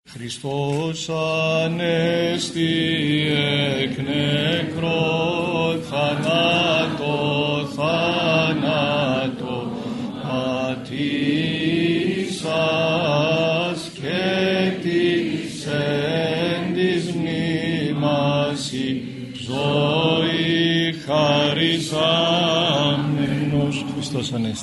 Χριστός ανέστη εκ νεκρό θανάτο πατήσας και της εν της μνήμασι ζωή χαριζάμενος. Χριστός ανέστη.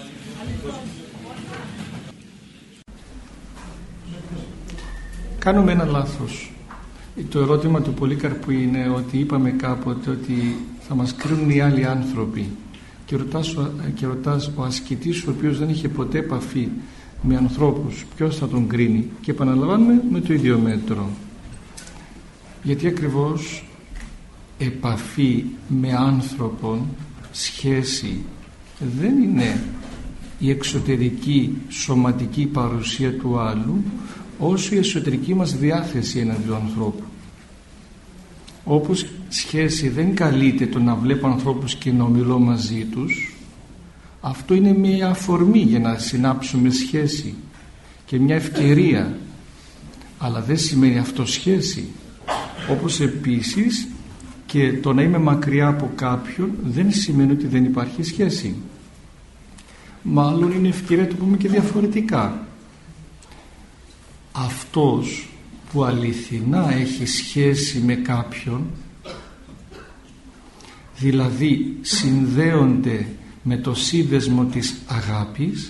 Κάνουμε ένα λάθος. Το ερώτημα του Πολύκαρπου είναι ότι είπαμε κάποτε ότι θα μας κρίνουν οι άλλοι άνθρωποι και ρωτάς ο ασκητής ο οποίος δεν είχε ποτέ επαφή με ανθρώπους ποιος θα τον κρίνει, και επαναλαμβάνουμε με το ίδιο μέτρο, γιατί ακριβώς επαφή με άνθρωπον, σχέση, δεν είναι η εξωτερική σωματική παρουσία του άλλου όσο η εσωτερική μας διάθεση έναντι του ανθρώπου. Όπως σχέση δεν καλείται το να βλέπω ανθρώπους και να ομιλώ μαζί τους, αυτό είναι μια αφορμή για να συνάψουμε σχέση και μια ευκαιρία, αλλά δεν σημαίνει αυτό σχέση. Όπως επίσης και το να είμαι μακριά από κάποιον δεν σημαίνει ότι δεν υπάρχει σχέση. Μάλλον είναι ευκαιρία, το πούμε και διαφορετικά. Αυτός που αληθινά έχει σχέση με κάποιον, δηλαδή συνδέονται με το σύνδεσμο της αγάπης,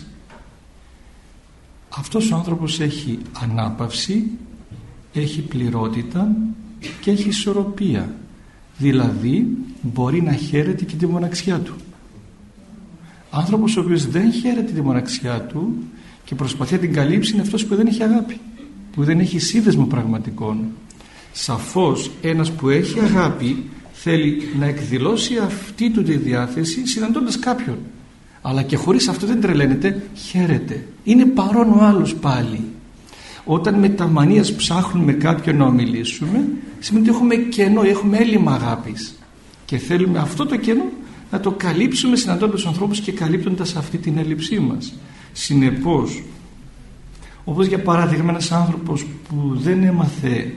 αυτός ο άνθρωπος έχει ανάπαυση, έχει πληρότητα και έχει ισορροπία, δηλαδή μπορεί να χαίρεται και τη μοναξιά του. Άνθρωπος ο οποίος δεν χαίρεται τη μοναξιά του και προσπαθεί να την καλύψει είναι αυτός που δεν έχει αγάπη, που δεν έχει σύνδεσμο πραγματικών. Σαφώς ένας που έχει αγάπη θέλει να εκδηλώσει αυτή του τη διάθεση συναντώντας κάποιον, αλλά και χωρίς αυτό δεν τρελαίνεται, χαίρεται, είναι παρόν ο άλλος πάλι. Όταν με τα μανίας ψάχνουμε κάποιον να ομιλήσουμε, σημαίνει ότι έχουμε κενό, έχουμε έλλειμμα αγάπης και θέλουμε αυτό το κενό να το καλύψουμε συναντώντας τους ανθρώπους και καλύπτοντας αυτή την έλλειψή μας. Συνεπώς, όπως για παράδειγμα ένας άνθρωπος που δεν έμαθε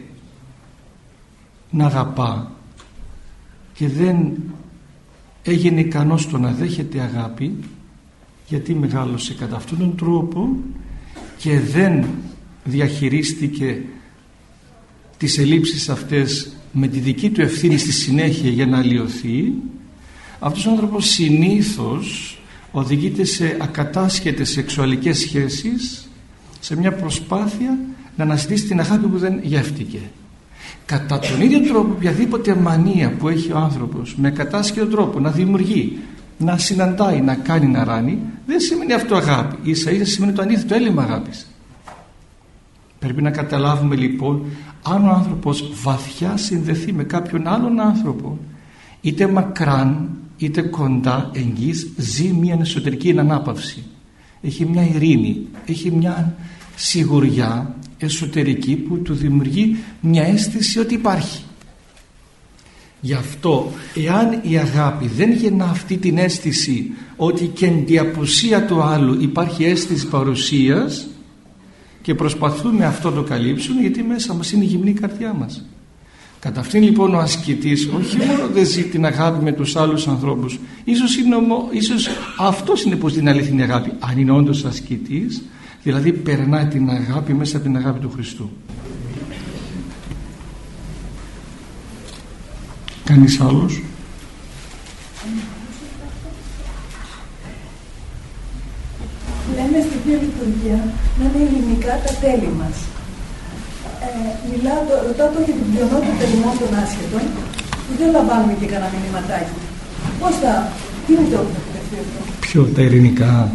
να αγαπά και δεν έγινε ικανός στο να δέχεται αγάπη, γιατί μεγάλωσε κατά αυτόν τον τρόπο και δεν διαχειρίστηκε τις ελλείψεις αυτές με τη δική του ευθύνη στη συνέχεια για να αλλοιωθεί, αυτός ο άνθρωπος συνήθως οδηγείται σε ακατάσχετες σεξουαλικές σχέσεις, σε μια προσπάθεια να αναζητήσει την αγάπη που δεν γεύτηκε. Κατά τον ίδιο τρόπο, οποιαδήποτε μανία που έχει ο άνθρωπος με κατάσχετο τρόπο να δημιουργεί, να συναντάει, να κάνει, να ράνει, δεν σημαίνει αυτό αγάπη. Ίσα ίσα σημαίνει το αντίθετο, έλλειμμα αγάπης. Πρέπει να καταλάβουμε λοιπόν, αν ο άνθρωπος βαθιά συνδεθεί με κάποιον άλλον άνθρωπο, είτε μακράν είτε κοντά, εγγύς, ζει μια εσωτερική ανάπαυση. Έχει μια ειρήνη, έχει μια σιγουριά εσωτερική που του δημιουργεί μια αίσθηση ότι υπάρχει. Γι' αυτό, εάν η αγάπη δεν γεννά αυτή την αίσθηση ότι και εν τη απουσία του άλλου υπάρχει αίσθηση παρουσίας, και προσπαθούμε αυτό το καλύψουμε, γιατί μέσα μας είναι η γυμνή καρδιά μας. Κατά αυτήν λοιπόν ο ασκητής όχι μόνο δεν ζει την αγάπη με τους άλλους ανθρώπους, ίσως αυτός είναι πως την αληθινή αγάπη, αν είναι όντως ασκητής, δηλαδή περνάει την αγάπη μέσα από την αγάπη του Χριστού. Κανείς άλλος? Λέμε στη Θεία Λειτουργία να είναι ελληνικά τα τέλη μας. Ρωτάω το για την πλειονότητα ημών των άσχετων, που δεν λαμβάνουμε και κανένα μηνυματάκι. Πώς τι είναι το τελευταίο αυτό? Ποιο, τα ειρηνικά?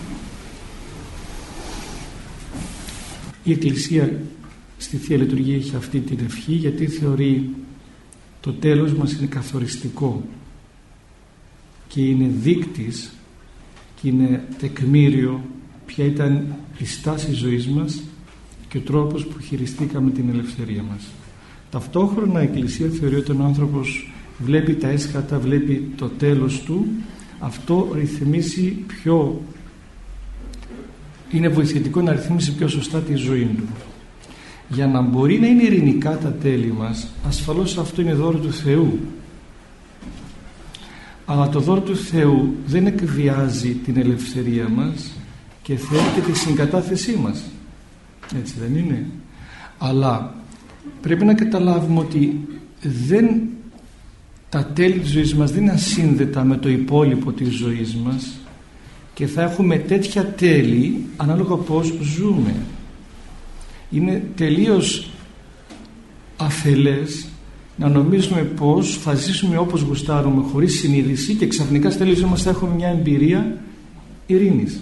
Η Εκκλησία στη Θεία Λειτουργία έχει αυτή την ευχή, γιατί θεωρεί το τέλος μας είναι καθοριστικό και είναι δείκτης και είναι τεκμήριο ποια ήταν η στάση ζωής μας και ο τρόπος που χειριστήκαμε την ελευθερία μας. Ταυτόχρονα η Εκκλησία θεωρεί ότι ο άνθρωπος βλέπει τα έσχατα, βλέπει το τέλος του, αυτό ρυθμίσει είναι βοηθητικό να ρυθμίσει πιο σωστά τη ζωή του. Για να μπορεί να είναι ειρηνικά τα τέλη μας, ασφαλώς αυτό είναι δώρο του Θεού. Αλλά το δώρο του Θεού δεν εκβιάζει την ελευθερία μας και θέλει και τη συγκατάθεσή μας. Έτσι δεν είναι? Αλλά πρέπει να καταλάβουμε ότι τα τέλη της ζωής μας δεν είναι ασύνδετα με το υπόλοιπο της ζωής μας και θα έχουμε τέτοια τέλη ανάλογα πώς ζούμε. Είναι τελείως αφελές να νομίζουμε πως θα ζήσουμε όπως γουστάρουμε χωρίς συνείδηση και ξαφνικά στη τέλη μας θα έχουμε μια εμπειρία ειρήνης.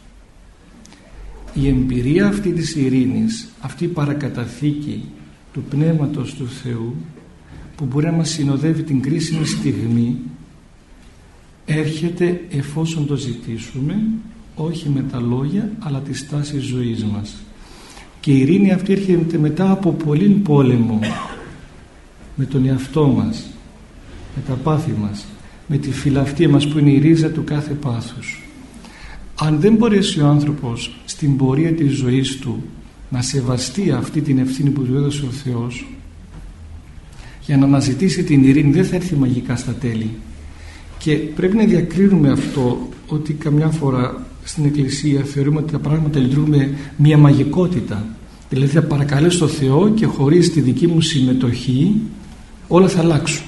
Η εμπειρία αυτή της ειρήνης, αυτή η παρακαταθήκη του Πνεύματος του Θεού που μπορεί να μας συνοδεύει την κρίσιμη στιγμή, έρχεται εφόσον το ζητήσουμε, όχι με τα λόγια αλλά τη στάση ζωής μας. Και η ειρήνη αυτή έρχεται μετά από πολύ πόλεμο με τον εαυτό μας, με τα πάθη μας, με τη φιλαυτία μας που είναι η ρίζα του κάθε πάθους. Αν δεν μπορέσει ο άνθρωπος στην πορεία της ζωής του να σεβαστεί αυτή την ευθύνη που του έδωσε ο Θεός, για να αναζητήσει την ειρήνη, δεν θα έρθει μαγικά στα τέλη. Και πρέπει να διακρίνουμε αυτό, ότι καμιά φορά στην Εκκλησία θεωρούμε ότι τα πράγματα λειτουργούν με μια μαγικότητα. Δηλαδή θα παρακαλέσω τον Θεό και χωρίς τη δική μου συμμετοχή όλα θα αλλάξουν.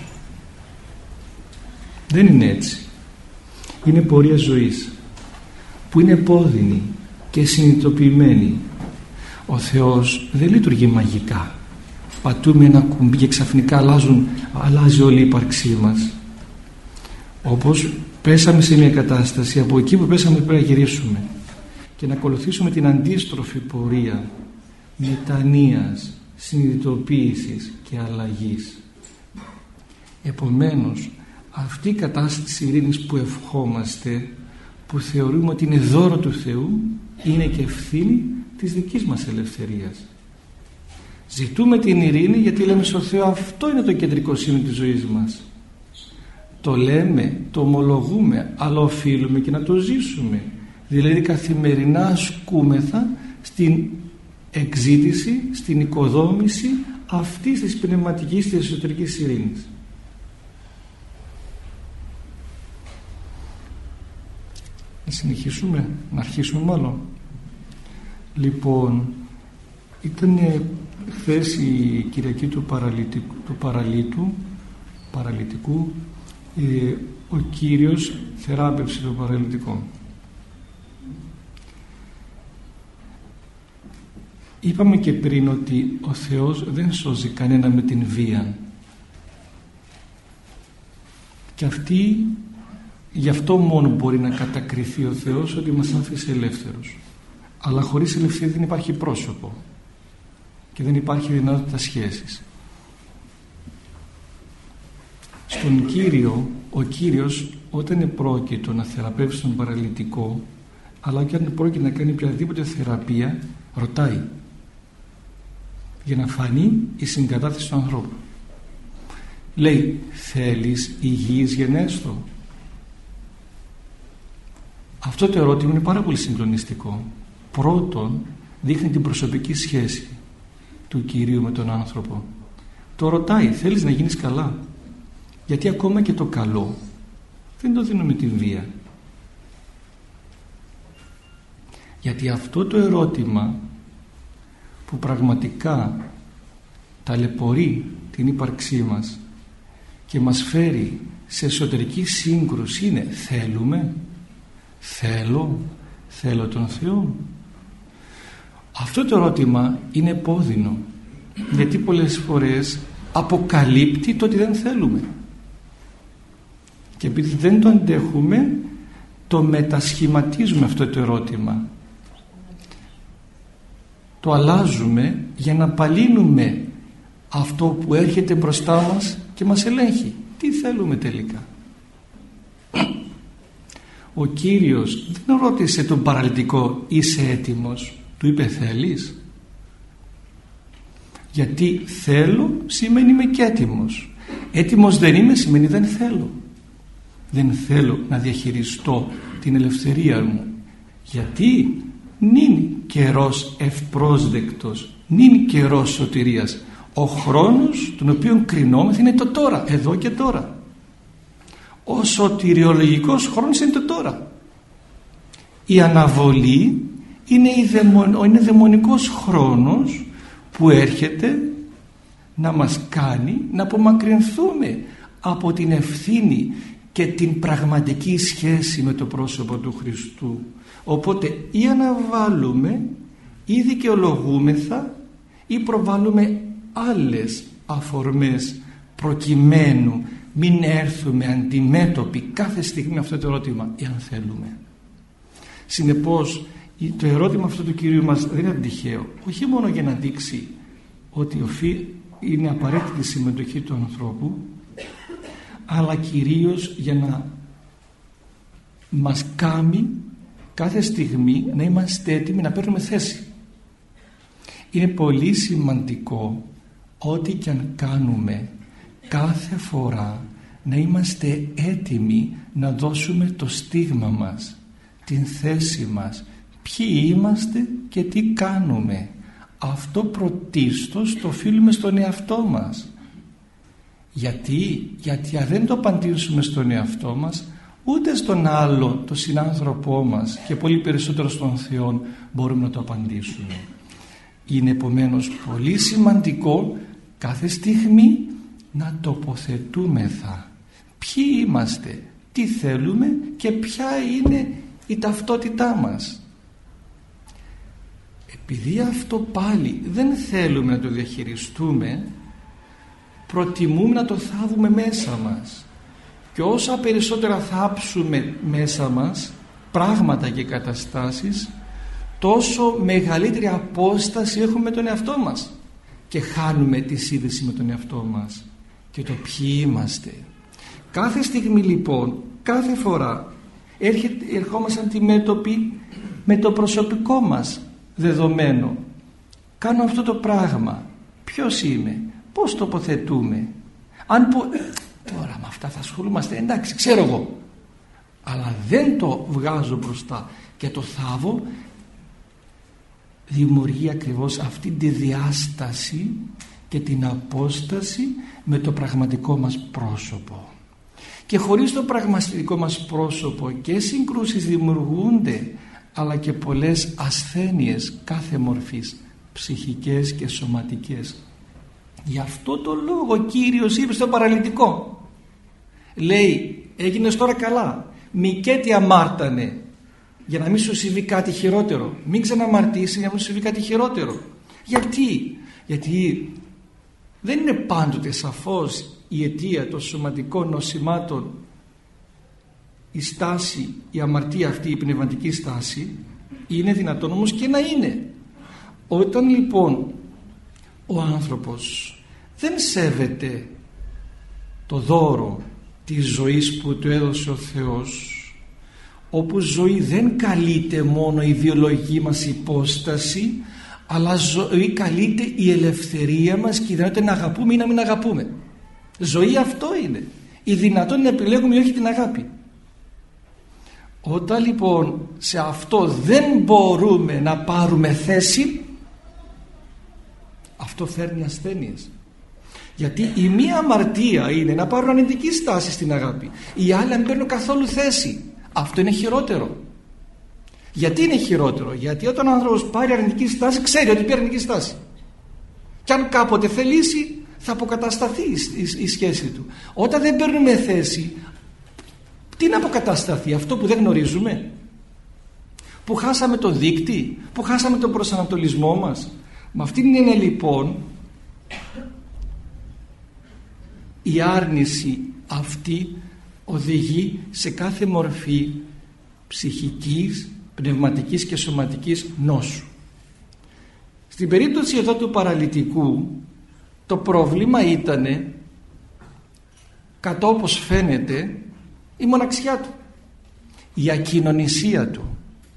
Δεν είναι έτσι. Είναι πορεία ζωής που είναι επώδυνη και συνειδητοποιημένη. Ο Θεός δεν λειτουργεί μαγικά. Πατούμε ένα κουμπί και ξαφνικά αλλάζει όλη η ύπαρξή μας. Όπως πέσαμε σε μια κατάσταση, από εκεί που πέσαμε πρέπει να γυρίσουμε και να ακολουθήσουμε την αντίστροφη πορεία μετανοίας, συνειδητοποίησης και αλλαγής. Επομένως, αυτή η κατάσταση της ειρήνης που ευχόμαστε, που θεωρούμε ότι είναι δώρο του Θεού, είναι και ευθύνη της δικής μας ελευθερίας. Ζητούμε την ειρήνη γιατί λέμε στον Θεό αυτό είναι το κεντρικό σημείο της ζωής μας. Το λέμε, το ομολογούμε, αλλά οφείλουμε και να το ζήσουμε. Δηλαδή καθημερινά ασκούμεθα στην εξήτηση, στην οικοδόμηση αυτής της πνευματικής της εσωτερικής ειρήνης. Να συνεχίσουμε, να αρχίσουμε μάλλον. Λοιπόν, ήταν χθες η Κυριακή του παραλυτικού, ο Κύριος θεράπευσε το παραλυτικό. Είπαμε και πριν ότι ο Θεός δεν σώζει κανένα με την βία και γι' αυτό μόνο μπορεί να κατακριθεί ο Θεός, ότι μας άφησε ελεύθερους. Αλλά χωρίς ελευθερία δεν υπάρχει πρόσωπο και δεν υπάρχει δυνατότητα σχέσης. Στον Κύριο, ο Κύριος όταν επρόκειτο να θεραπεύσει τον παραλυτικό, αλλά και αν επρόκειτο να κάνει οποιαδήποτε θεραπεία, ρωτάει για να φανεί η συγκατάθεση του ανθρώπου. Λέει, θέλεις υγιείς γενέστο? Αυτό το ερώτημα είναι πάρα πολύ συγκλονιστικό. Πρώτον, δείχνει την προσωπική σχέση του Κυρίου με τον άνθρωπο. Το ρωτάει, θέλεις να γίνεις καλά? Γιατί ακόμα και το καλό δεν το δίνουμε την βία. Γιατί αυτό το ερώτημα που πραγματικά ταλαιπωρεί την ύπαρξή μας και μας φέρει σε εσωτερική σύγκρουση είναι, θέλω τον Θεό? Αυτό το ερώτημα είναι επώδυνο, γιατί πολλές φορές αποκαλύπτει το ότι δεν θέλουμε και επειδή δεν το αντέχουμε το μετασχηματίζουμε αυτό το ερώτημα, το αλλάζουμε για να απαλύνουμε αυτό που έρχεται μπροστά μας και μας ελέγχει. Τι θέλουμε τελικά? Ο Κύριος δεν ρώτησε τον παραλυτικό, είσαι έτοιμος? Του είπε, θέλεις? Γιατί θέλω σημαίνει είμαι και έτοιμος. Έτοιμος δεν είμαι σημαίνει δεν θέλω. Δεν θέλω να διαχειριστώ την ελευθερία μου. Γιατί νυν καιρός ευπρόσδεκτος, νυν καιρός σωτηρίας. Ο χρόνος τον οποίο κρινόμεθα είναι το τώρα, εδώ και τώρα. Ο σωτηριολογικός χρόνος είναι το τώρα. Η αναβολή είναι δαιμονικός χρόνος που έρχεται να μας κάνει να απομακρυνθούμε από την ευθύνη και την πραγματική σχέση με το πρόσωπο του Χριστού. Οπότε ή αναβάλουμε ή δικαιολογούμεθα ή προβάλλουμε άλλες αφορμές προκειμένου μην έρθουμε αντιμέτωποι κάθε στιγμή αυτό το ερώτημα, εάν θέλουμε. Συνεπώς το ερώτημα αυτό του Κυρίου μας δεν είναι τυχαίο, όχι μόνο για να δείξει ότι είναι απαραίτητη η συμμετοχή του ανθρώπου, αλλά κυρίως για να μας κάνει κάθε στιγμή να είμαστε έτοιμοι να παίρνουμε θέση. Είναι πολύ σημαντικό ό,τι και αν κάνουμε κάθε φορά να είμαστε έτοιμοι να δώσουμε το στίγμα μας, την θέση μας, ποιοι είμαστε και τι κάνουμε. Αυτό πρωτίστως το οφείλουμε στον εαυτό μας. Γιατί αν δεν το απαντήσουμε στον εαυτό μας, ούτε στον άλλο, τον συνάνθρωπό μας και πολύ περισσότερο στον Θεό μπορούμε να το απαντήσουμε. Είναι επομένως πολύ σημαντικό κάθε στιγμή να τοποθετούμεθα. Ποιοι είμαστε, τι θέλουμε και ποια είναι η ταυτότητά μας. Επειδή αυτό πάλι δεν θέλουμε να το διαχειριστούμε, προτιμούμε να το θάβουμε μέσα μας. Και όσα περισσότερα θάψουμε μέσα μας πράγματα και καταστάσεις, τόσο μεγαλύτερη απόσταση έχουμε με τον εαυτό μας και χάνουμε τη σύνδεση με τον εαυτό μας και το ποιοι είμαστε. Κάθε στιγμή λοιπόν, κάθε φορά ερχόμαστε αντιμέτωποι με το προσωπικό μας δεδομένο. Κάνω αυτό το πράγμα, ποιος είμαι, πώς τοποθετούμε. Αν πω τώρα με αυτά θα ασχολούμαστε, εντάξει, ξέρω εγώ, αλλά δεν το βγάζω μπροστά και το θάβω, δημιουργεί ακριβώς αυτή τη διάσταση και την απόσταση με το πραγματικό μας πρόσωπο. Και χωρίς το πραγματικό μας πρόσωπο και σύγκρουσεις δημιουργούνται, αλλά και πολλές ασθένειες κάθε μορφής, ψυχικές και σωματικές. Γι' αυτό το λόγο ο Κύριος είπε στον παραλυτικό, λέει, έγινες τώρα καλά, μη και τι αμάρτανε, για να μην σου συμβεί κάτι χειρότερο. Μην ξαναμαρτήσει για να μην σου συμβεί κάτι χειρότερο. Γιατί δεν είναι πάντοτε σαφώς η αιτία των σωματικών νοσημάτων η στάση, η αμαρτία αυτή, η πνευματική στάση. Είναι δυνατόν όμως και να είναι. Όταν λοιπόν ο άνθρωπος δεν σέβεται το δώρο της ζωής που του έδωσε ο Θεός, όπου ζωή δεν καλείται μόνο η βιολογική μας υπόσταση, αλλά ζωή καλείται η ελευθερία μας και η δυνατότητα να αγαπούμε ή να μην αγαπούμε. Ζωή αυτό είναι, η δυνατότητα να επιλέγουμε ή όχι την αγάπη. Όταν λοιπόν σε αυτό δεν μπορούμε να πάρουμε θέση, αυτό φέρνει ασθένειες. Γιατί η μία αμαρτία είναι να πάρουν αρνητική στάση στην αγάπη, η άλλη να μην παίρνουν καθόλου θέση. Αυτό είναι χειρότερο. Γιατί είναι χειρότερο? Γιατί όταν ο άνθρωπος πάρει αρνητική στάση, ξέρει ότι πήρε αρνητική στάση. Και αν κάποτε θελήσει, θα αποκατασταθεί η σχέση του. Όταν δεν παίρνουμε θέση, τι να αποκατασταθεί? Αυτό που δεν γνωρίζουμε, που χάσαμε το δείκτη, που χάσαμε τον προσανατολισμό μας. Με αυτήν την έννοια λοιπόν, η άρνηση αυτή οδηγεί σε κάθε μορφή ψυχικής, πνευματικής και σωματικής νόσου. Στην περίπτωση εδώ του παραλυτικού, το πρόβλημα ήταν, κατά όπως φαίνεται, η μοναξιά του, η ακοινωνισία του,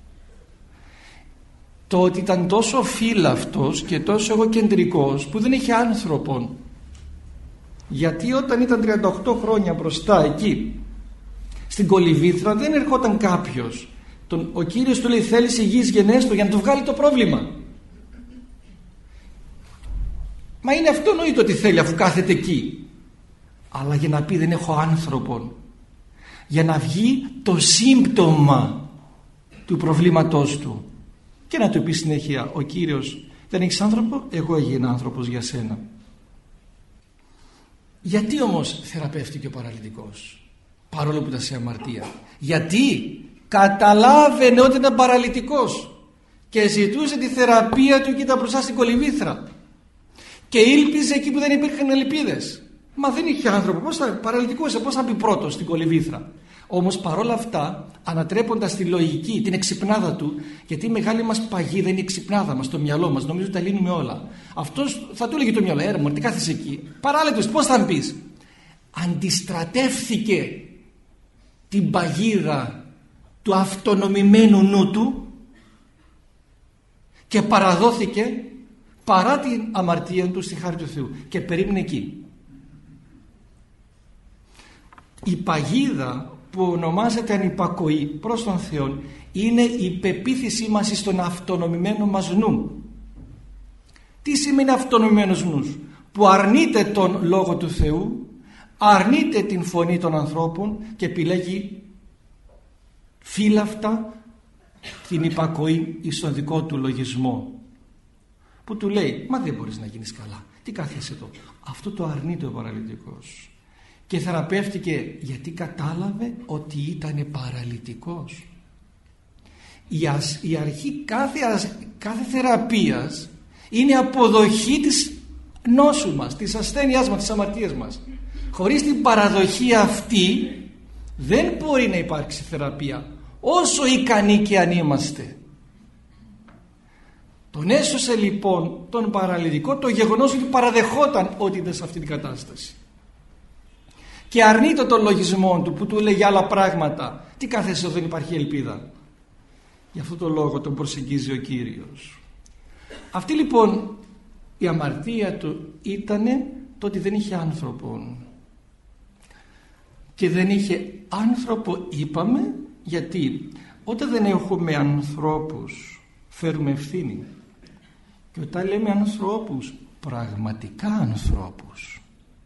το ότι ήταν τόσο φύλαυτος και τόσο εγωκεντρικός που δεν είχε άνθρωπον. Γιατί όταν ήταν 38 χρόνια μπροστά εκεί στην Κολυβήθρα δεν ερχόταν κάποιος, ο Κύριος του λέει θέλεις υγιείς γενέστο για να του βγάλει το πρόβλημα. Μα είναι αυτονόητο ότι θέλει αφού κάθεται εκεί. Αλλά για να πει δεν έχω άνθρωπον, για να βγει το σύμπτωμα του προβλήματός του και να του πει συνέχεια ο Κύριος, δεν έχεις άνθρωπο, εγώ έγινα άνθρωπος για σένα. Γιατί όμως θεραπεύτηκε ο παραλυτικός παρόλο που ήταν σε αμαρτία? Γιατί καταλάβαινε ότι ήταν παραλυτικός και ζητούσε τη θεραπεία του και ήταν μπροστά στην κολυμβήθρα και ήλπιζε εκεί που δεν υπήρχαν ελπίδες. Μα δεν είχε άνθρωπο, παραλυτικός, πώς θα μπει πρώτος στην κολυμβήθρα? Όμως παρόλα αυτά, ανατρέποντας τη λογική, την εξυπνάδα του, γιατί η μεγάλη μας παγίδα είναι η εξυπνάδα μας, το μυαλό μας, νομίζω τα λύνουμε όλα. Αυτός θα του έλεγε το μυαλό, μου τι κάθεσαι εκεί? Παράλυτος, πώς θα μπεις? Αντιστρατεύθηκε την παγίδα του αυτονομημένου νου του και παραδόθηκε παρά την αμαρτία του στη χάρη του Θεού και περίμενε εκεί. Η παγίδα που ονομάζεται ανυπακοή προς τον Θεό είναι η πεποίθησή μας στον αυτονομημένο μας νου. Τι σημαίνει αυτονομημένος νους? Που αρνείται τον Λόγο του Θεού, αρνείται την φωνή των ανθρώπων και επιλέγει φύλαυτα την υπακοή στον δικό του λογισμό, που του λέει μα δεν μπορείς να γίνεις καλά, τι κάθεσαι εδώ? Αυτό το αρνείται ο παραλυτικός και θεραπεύτηκε γιατί κατάλαβε ότι ήταν παραλυτικός. Η αρχή κάθε θεραπείας είναι αποδοχή της νόσου μας, της ασθένειάς μας, της αμαρτίας μας. Χωρίς την παραδοχή αυτή δεν μπορεί να υπάρξει θεραπεία, όσο ικανοί και αν είμαστε. Τον έσωσε λοιπόν τον παραλυτικό το γεγονός ότι παραδεχόταν ότι ήταν σε αυτή την κατάσταση και αρνείται τον λογισμό του που του λέγει άλλα πράγματα. Τι κάθεσαι εδώ, δεν υπάρχει ελπίδα? Γι' αυτό το λόγο τον προσεγγίζει ο Κύριος. Αυτή λοιπόν η αμαρτία του ήτανε το ότι δεν είχε άνθρωπο. Και δεν είχε άνθρωπο, είπαμε, γιατί όταν δεν έχουμε ανθρώπους φέρουμε ευθύνη. Και όταν λέμε ανθρώπους, πραγματικά ανθρώπους.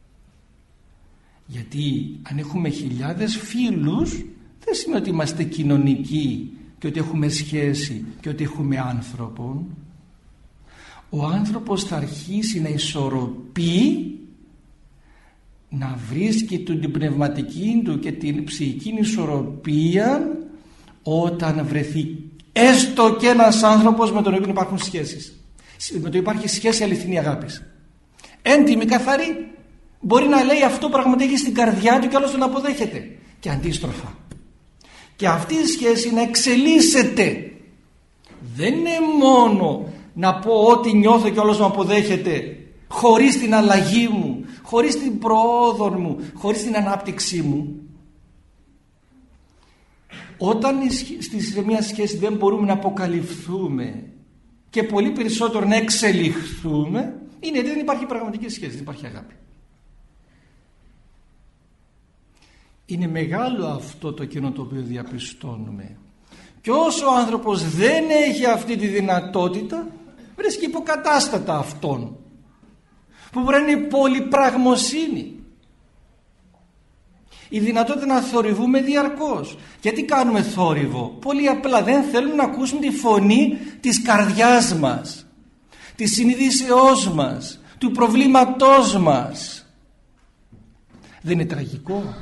Γιατί αν έχουμε χιλιάδες φίλους δεν σημαίνει ότι είμαστε κοινωνικοί και ότι έχουμε σχέση και ότι έχουμε άνθρωπο. Ο άνθρωπος θα αρχίσει να ισορροπεί, να βρίσκει την πνευματική του και την ψυχική ισορροπία όταν βρεθεί έστω και ένας άνθρωπος με τον οποίο υπάρχουν σχέσεις, με τον υπάρχει σχέση αληθινή αγάπης, έντιμη, καθαρή. Μπορεί να λέει αυτό πραγματικά στην καρδιά του και άλλος τον αποδέχεται και αντίστροφα. Και αυτή η σχέση να εξελίσσεται. Δεν είναι μόνο να πω ό,τι νιώθω και όλος με αποδέχεται, χωρίς την αλλαγή μου, χωρίς την προόδο μου, χωρίς την ανάπτυξή μου. Όταν σε μια σχέση δεν μπορούμε να αποκαλυφθούμε και πολύ περισσότερο να εξελιχθούμε, είναι γιατί δεν υπάρχει πραγματική σχέση, δεν υπάρχει αγάπη. Είναι μεγάλο αυτό το κοινό το οποίο διαπιστώνουμε. Και όσο ο άνθρωπος δεν έχει αυτή τη δυνατότητα, βρίσκει υποκατάστατα αυτόν, που μπορεί να είναι πολυπραγμοσύνη. Η δυνατότητα να θορυβούμε διαρκώς. Γιατί κάνουμε θόρυβο? Πολύ απλά δεν θέλουμε να ακούσουμε τη φωνή της καρδιάς μας, της συνείδησεώς μας, του προβλήματός μας. Δεν είναι τραγικό?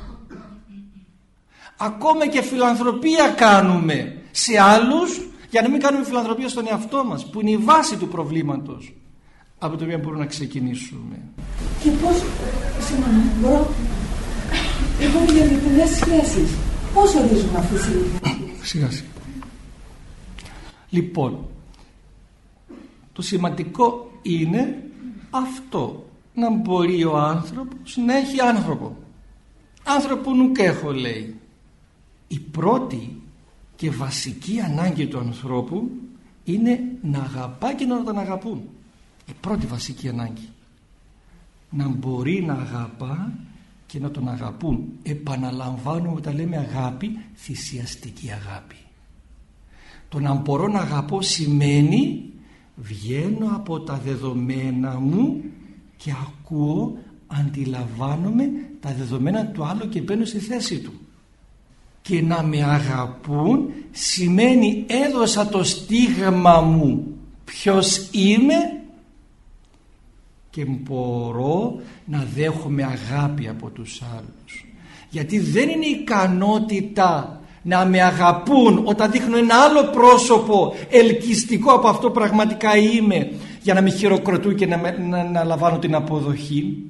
Ακόμα και φιλανθρωπία κάνουμε σε άλλους για να μην κάνουμε φιλανθρωπία στον εαυτό μας, που είναι η βάση του προβλήματος από το οποίο μπορούμε να ξεκινήσουμε. Και πώς, μπορώ, έχουμε για διπλές σχέσεις. Πώς ορίζουμε αυτές οι διπλές? Σιγά σιγά. Λοιπόν, το σημαντικό είναι αυτό, να μπορεί ο άνθρωπος να έχει άνθρωπο. Άνθρωπο νουκ έχω, λέει. Η πρώτη και βασική ανάγκη του ανθρώπου είναι να αγαπά και να τον αγαπούν. Η πρώτη βασική ανάγκη. Να μπορεί να αγαπά και να τον αγαπούν. Επαναλαμβάνουμε όταν λέμε αγάπη, θυσιαστική αγάπη. Το να μπορώ να αγαπώ σημαίνει βγαίνω από τα δεδομένα μου και ακούω, αντιλαμβάνομαι τα δεδομένα του άλλου και μπαίνω στη θέση του. Και να με αγαπούν σημαίνει έδωσα το στίγμα μου ποιος είμαι και μπορώ να δέχομαι αγάπη από τους άλλους. Γιατί δεν είναι ικανότητα να με αγαπούν όταν δείχνω ένα άλλο πρόσωπο ελκυστικό από αυτό πραγματικά είμαι, για να με χειροκροτούν και να λαμβάνω την αποδοχή.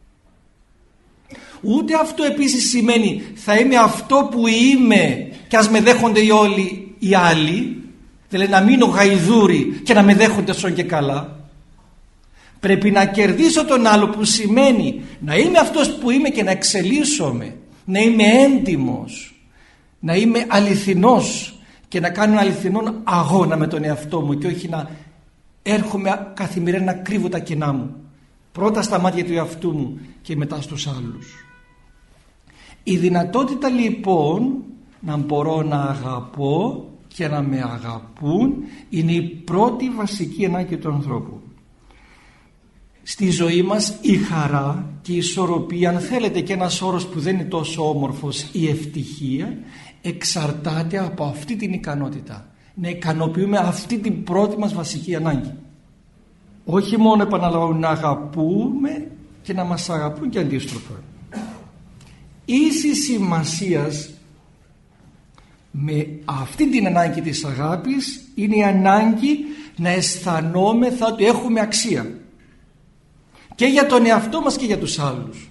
Ούτε αυτό επίσης σημαίνει θα είμαι αυτό που είμαι και ας με δέχονται όλοι οι άλλοι, δηλαδή να μείνω γαϊδούρι και να με δέχονται σον και καλά. Πρέπει να κερδίσω τον άλλο, που σημαίνει να είμαι αυτός που είμαι και να εξελίσσομαι, να είμαι έντιμος, να είμαι αληθινός και να κάνω αληθινόν αγώνα με τον εαυτό μου και όχι να έρχομαι καθημερινά να κρύβω τα κενά μου, πρώτα στα μάτια του εαυτού μου και μετά στους άλλους. Η δυνατότητα λοιπόν να μπορώ να αγαπώ και να με αγαπούν είναι η πρώτη βασική ανάγκη του ανθρώπου. Στη ζωή μας η χαρά και η ισορροπία, αν θέλετε και ένας όρος που δεν είναι τόσο όμορφος, η ευτυχία, εξαρτάται από αυτή την ικανότητα να ικανοποιούμε αυτή την πρώτη μας βασική ανάγκη. Όχι μόνο, επαναλαμβάνω, να αγαπούμε και να μας αγαπούν και αντίστροφα. Ίσης σημασίας με αυτή την ανάγκη της αγάπης είναι η ανάγκη να αισθανόμεθα ότι έχουμε αξία και για τον εαυτό μας και για τους άλλους.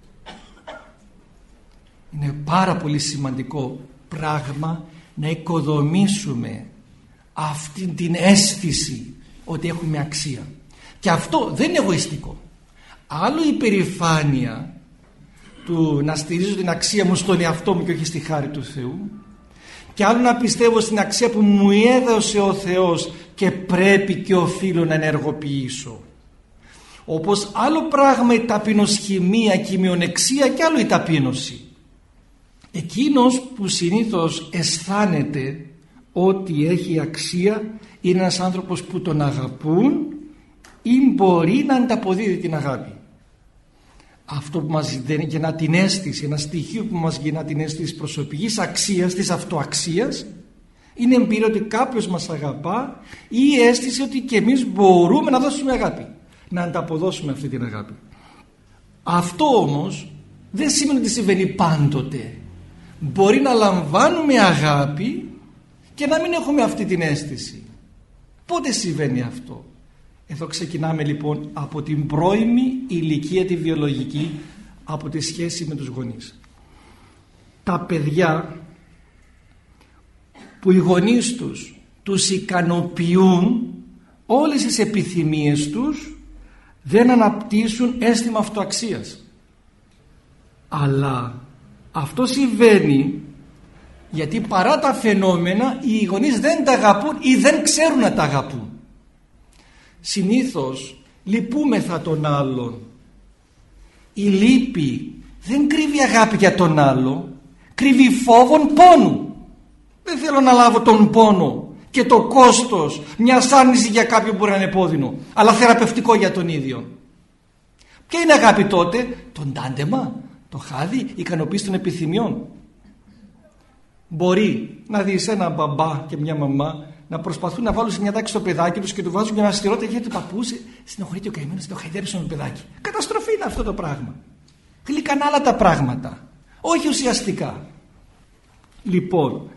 Είναι πάρα πολύ σημαντικό πράγμα να οικοδομήσουμε αυτή την αίσθηση ότι έχουμε αξία. Και αυτό δεν είναι εγωιστικό. Άλλο η περηφάνεια του να στηρίζω την αξία μου στον εαυτό μου και όχι στη χάρη του Θεού, και άλλο να πιστεύω στην αξία που μου έδωσε ο Θεός και πρέπει και οφείλω να ενεργοποιήσω. Όπως άλλο πράγμα η ταπεινοσχημία και η μειονεξία, και άλλο η ταπείνωση. Εκείνος που συνήθως αισθάνεται ότι έχει αξία είναι ένας άνθρωπος που τον αγαπούν ή μπορεί να ανταποδίδει την αγάπη. Αυτό που μας γεννά την αίσθηση, ένα στοιχείο που μας γεννά την αίσθηση της προσωπικής αξίας, της αυτοαξίας, είναι εμπειρία ότι κάποιος μας αγαπά ή η αίσθηση ότι και εμείς μπορούμε να δώσουμε αγάπη, να ανταποδώσουμε αυτή την αγάπη. Αυτό όμως δεν σημαίνει ότι συμβαίνει πάντοτε. Μπορεί να λαμβάνουμε αγάπη και να μην έχουμε αυτή την αίσθηση. Πότε συμβαίνει αυτό? Εδώ ξεκινάμε λοιπόν από την πρώιμη ηλικία τη βιολογική, από τη σχέση με τους γονείς. Τα παιδιά που οι γονείς τους ικανοποιούν όλες τις επιθυμίες τους, δεν αναπτύσσουν αίσθημα αυτοαξίας. Αλλά αυτό συμβαίνει γιατί παρά τα φαινόμενα οι γονείς δεν τα αγαπούν ή δεν ξέρουν να τα αγαπούν. Συνήθως λυπούμεθα τον άλλον. Η λύπη δεν κρύβει αγάπη για τον άλλο, κρύβει φόβον πόνου. Δεν θέλω να λάβω τον πόνο και το κόστος μιας άρνησης για κάποιον που μπορεί να είναι επώδυνο, αλλά θεραπευτικό για τον ίδιο. Ποια είναι αγάπη τότε? Το τάντεμα, το χάδι, η ικανοποίηση των επιθυμιών. Μπορεί να δεις έναν μπαμπά και μια μαμά να προσπαθούν να βάλουν σε μια τάξη στο παιδάκι τους και του βάζουν μια αστηρότητα γιατί το παππούς συνοχωρείται ο καημένος, το χαϊδέψουν το παιδάκι. Καταστροφή είναι αυτό το πράγμα. Γλυκαν άλλα τα πράγματα, όχι ουσιαστικά. Λοιπόν,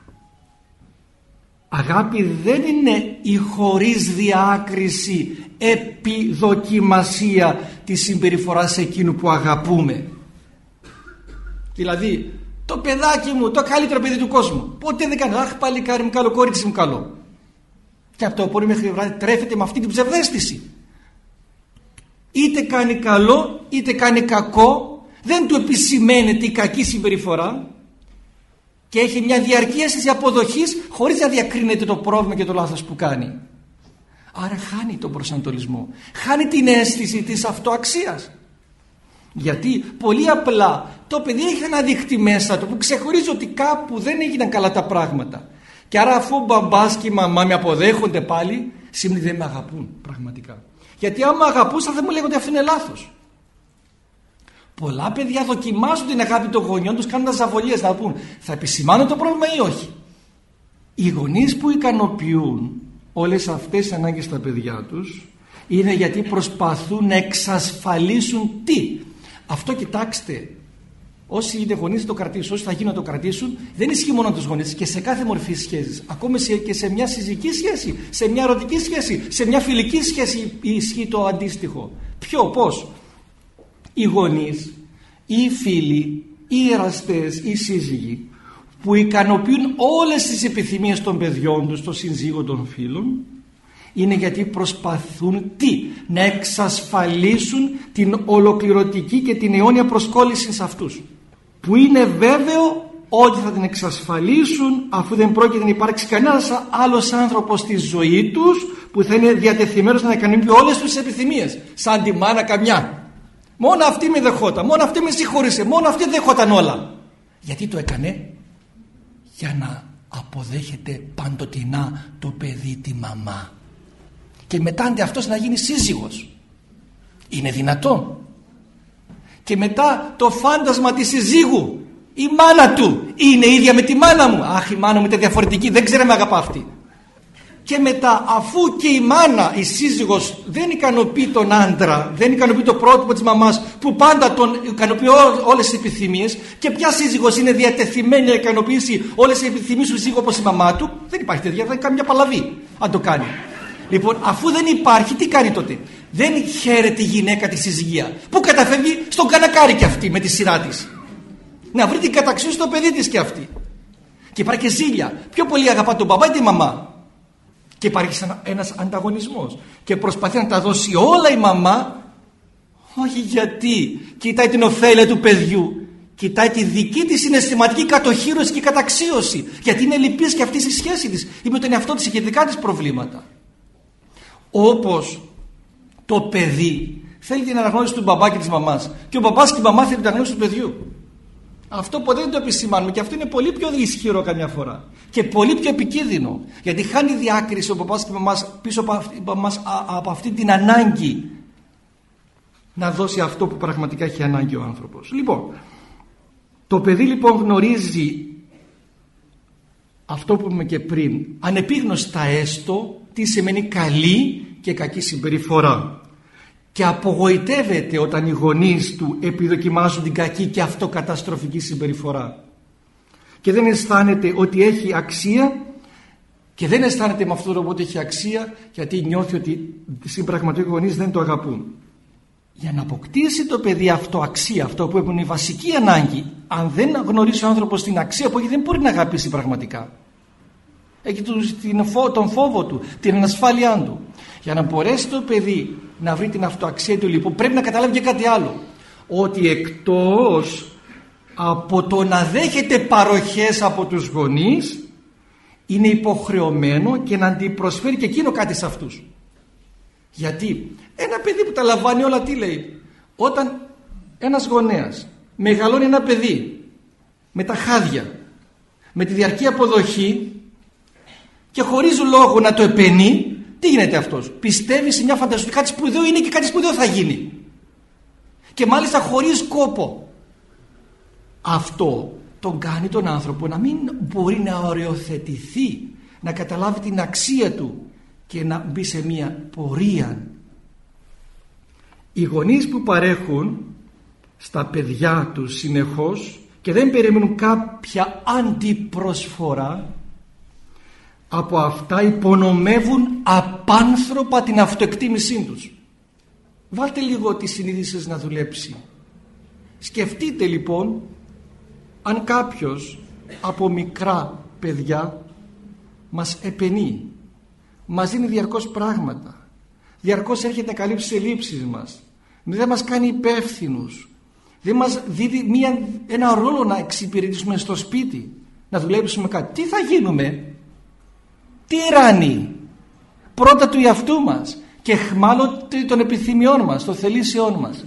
αγάπη δεν είναι η χωρίς διάκριση επιδοκιμασία της συμπεριφοράς εκείνου που αγαπούμε. Δηλαδή, το παιδάκι μου, το καλύτερο παιδί του κόσμου, ποτέ δεν κάνει αχ παλικάρι μου καλό, κόριτσι μου καλό, και από το πρωί μέχρι βράδυ τρέφεται με αυτή την ψευδαίσθηση. Είτε κάνει καλό είτε κάνει κακό, δεν του επισημαίνεται η κακή συμπεριφορά και έχει μια διαρκή αίσθηση αποδοχής χωρίς να διακρίνεται το πρόβλημα και το λάθος που κάνει. Άρα χάνει τον προσανατολισμό, χάνει την αίσθηση της αυτοαξίας. Γιατί πολύ απλά το παιδί έχει ένα δίχτυ μέσα του που ξεχωρίζει ότι κάπου δεν έγιναν καλά τα πράγματα. Και άρα αφού ο μπαμπάς και η μαμά με αποδέχονται πάλι, σημαίνει δεν με αγαπούν πραγματικά. Γιατί άμα αγαπούσα δεν μου λέγονται αυτό είναι λάθος. Πολλά παιδιά δοκιμάζουν την αγάπη των γονιών τους κάνοντας ζαβολίες να πούν θα επισημάνω το πρόβλημα ή όχι. Οι γονείς που ικανοποιούν όλες αυτές τις ανάγκες στα παιδιά τους είναι γιατί προσπαθούν να εξασφαλίσουν τι. Αυτό κοιτάξτε, όσοι είναι γονείς θα το κρατήσουν, όσοι θα γίνουν να το κρατήσουν, δεν ισχύει μόνο τους γονείς και σε κάθε μορφή σχέσης. Ακόμη και σε μια συζυγική σχέση, σε μια ερωτική σχέση, σε μια φιλική σχέση ισχύει το αντίστοιχο. Πώς? Οι γονείς, οι φίλοι, οι εραστές, οι σύζυγοι που ικανοποιούν όλες τις επιθυμίες των παιδιών τους, των συζύγων των φίλων, είναι γιατί προσπαθούν τι? Να εξασφαλίσουν την ολοκληρωτική και την αιώνια προσκόλληση σε αυτούς, που είναι βέβαιο ότι θα την εξασφαλίσουν αφού δεν πρόκειται να υπάρξει κανένας άλλος άνθρωπος στη ζωή τους που θα είναι διατεθειμένος να ικανοποιεί όλες τους επιθυμίες, σαν τη μάνα καμιά. Μόνο αυτή με δεχόταν, μόνο αυτή με συγχώρησε, μόνο αυτή δεχόταν όλα. Γιατί το έκανε? Για να αποδέχεται παντοτινά το παιδί τη μαμά. Και μετά αντε αυτός να γίνει σύζυγος. Είναι δυνατόν? Και μετά το φάντασμα της σύζυγου, η μάνα του είναι ίδια με τη μάνα μου. Αχ, η μάνα μου ήταν διαφορετική, δεν ξέρω με αγαπά αυτή. Και μετά, αφού και η μάνα, η σύζυγος δεν ικανοποιεί τον άντρα, δεν ικανοποιεί το πρότυπο της μαμάς που πάντα τον ικανοποιεί όλες τις επιθυμίες, και ποια σύζυγος είναι διατεθειμένη να ικανοποιήσει όλες τις επιθυμίες του σύζυγου όπως η μαμά του, δεν υπάρχει τέτοια, δεν κάνει μια παλαβή αν το κάνει. Λοιπόν, αφού δεν υπάρχει, τι κάνει τότε? Δεν χαίρεται η γυναίκα τη συζυγία, που καταφεύγει στον κανακάρι και αυτή με τη σειρά της, να βρει την καταξίωση στο παιδί της και αυτή. Και υπάρχει και ζήλια. Πιο πολύ αγαπά τον μπαμπά ή τη μαμά? Και υπάρχει ένας ανταγωνισμός και προσπαθεί να τα δώσει όλα η μαμά. Όχι, γιατί κοιτάει την ωφέλεια του παιδιού, κοιτάει τη δική της συναισθηματική κατοχύρωση και καταξίωση, γιατί είναι λυπής και αυτή στη σχέση της ή με τον εαυτό της και δικά της προβλήματα. Όπως το παιδί θέλει την αναγνώριση του μπαμπά και της μαμάς, και ο μπαμπάς και η μαμά θέλει την αναγνώριση του παιδιού. Αυτό ποτέ δεν το επισημάνουμε, και αυτό είναι πολύ πιο ισχυρό καμιά φορά και πολύ πιο επικίνδυνο, γιατί χάνει διάκριση ο παπάς και η μαμάς πίσω από αυτή την ανάγκη να δώσει αυτό που πραγματικά έχει ανάγκη ο άνθρωπος. Λοιπόν, το παιδί λοιπόν γνωρίζει αυτό που είπαμε και πριν, ανεπίγνωστα έστω, τι σημαίνει καλή και κακή συμπεριφορά, και απογοητεύεται όταν οι γονείς του επιδοκιμάζουν την κακή και αυτοκαταστροφική συμπεριφορά, και δεν αισθάνεται ότι έχει αξία, και δεν αισθάνεται με αυτόν τον τρόπο ότι έχει αξία, γιατί νιώθει ότι στην πραγματικότητα οι γονείς δεν το αγαπούν. Για να αποκτήσει το παιδί αυτό αξία, αυτό που είναι η βασική ανάγκη, αν δεν γνωρίσει ο άνθρωπος την αξία που έχει, δεν μπορεί να αγαπήσει πραγματικά. Έχει τον φόβο του, την ανασφάλειά του. Για να μπορέσει το παιδί να βρει την αυτοαξία του, λοιπόν, πρέπει να καταλάβει και κάτι άλλο, ότι εκτός από το να δέχεται παροχές από τους γονείς, είναι υποχρεωμένο και να αντιπροσφέρει και εκείνο κάτι σε αυτούς. Γιατί ένα παιδί που τα λαμβάνει όλα, τι λέει? Όταν ένας γονέας μεγαλώνει ένα παιδί με τα χάδια, με τη διαρκή αποδοχή και χωρίς λόγο να το επενεί, τι γίνεται αυτός? Πιστεύει σε μια φαντασία ότι κάτι σπουδαίο είναι και κάτι σπουδαίο θα γίνει, και μάλιστα χωρίς κόπο. Αυτό τον κάνει τον άνθρωπο να μην μπορεί να οριοθετηθεί, να καταλάβει την αξία του και να μπει σε μια πορεία. Οι γονείς που παρέχουν στα παιδιά τους συνεχώς και δεν περιμένουν κάποια αντιπροσφορά, από αυτά υπονομεύουν απάνθρωπα την αυτοεκτίμησή τους. Βάλτε λίγο τη συνείδηση σας να δουλέψει. Σκεφτείτε λοιπόν, αν κάποιος από μικρά παιδιά μας επενεί, μας δίνει διαρκώς πράγματα, διαρκώς έρχεται να καλύψει τις ελλείψεις μας, δεν μας κάνει υπεύθυνους, δεν μας δίδει ένα ρόλο να εξυπηρετήσουμε στο σπίτι, να δουλέψουμε κάτι, τι θα γίνουμε? Τυράννοι πρώτα του εαυτού μας και εχμάλωτοι των επιθυμιών μας, των θελήσεών μας.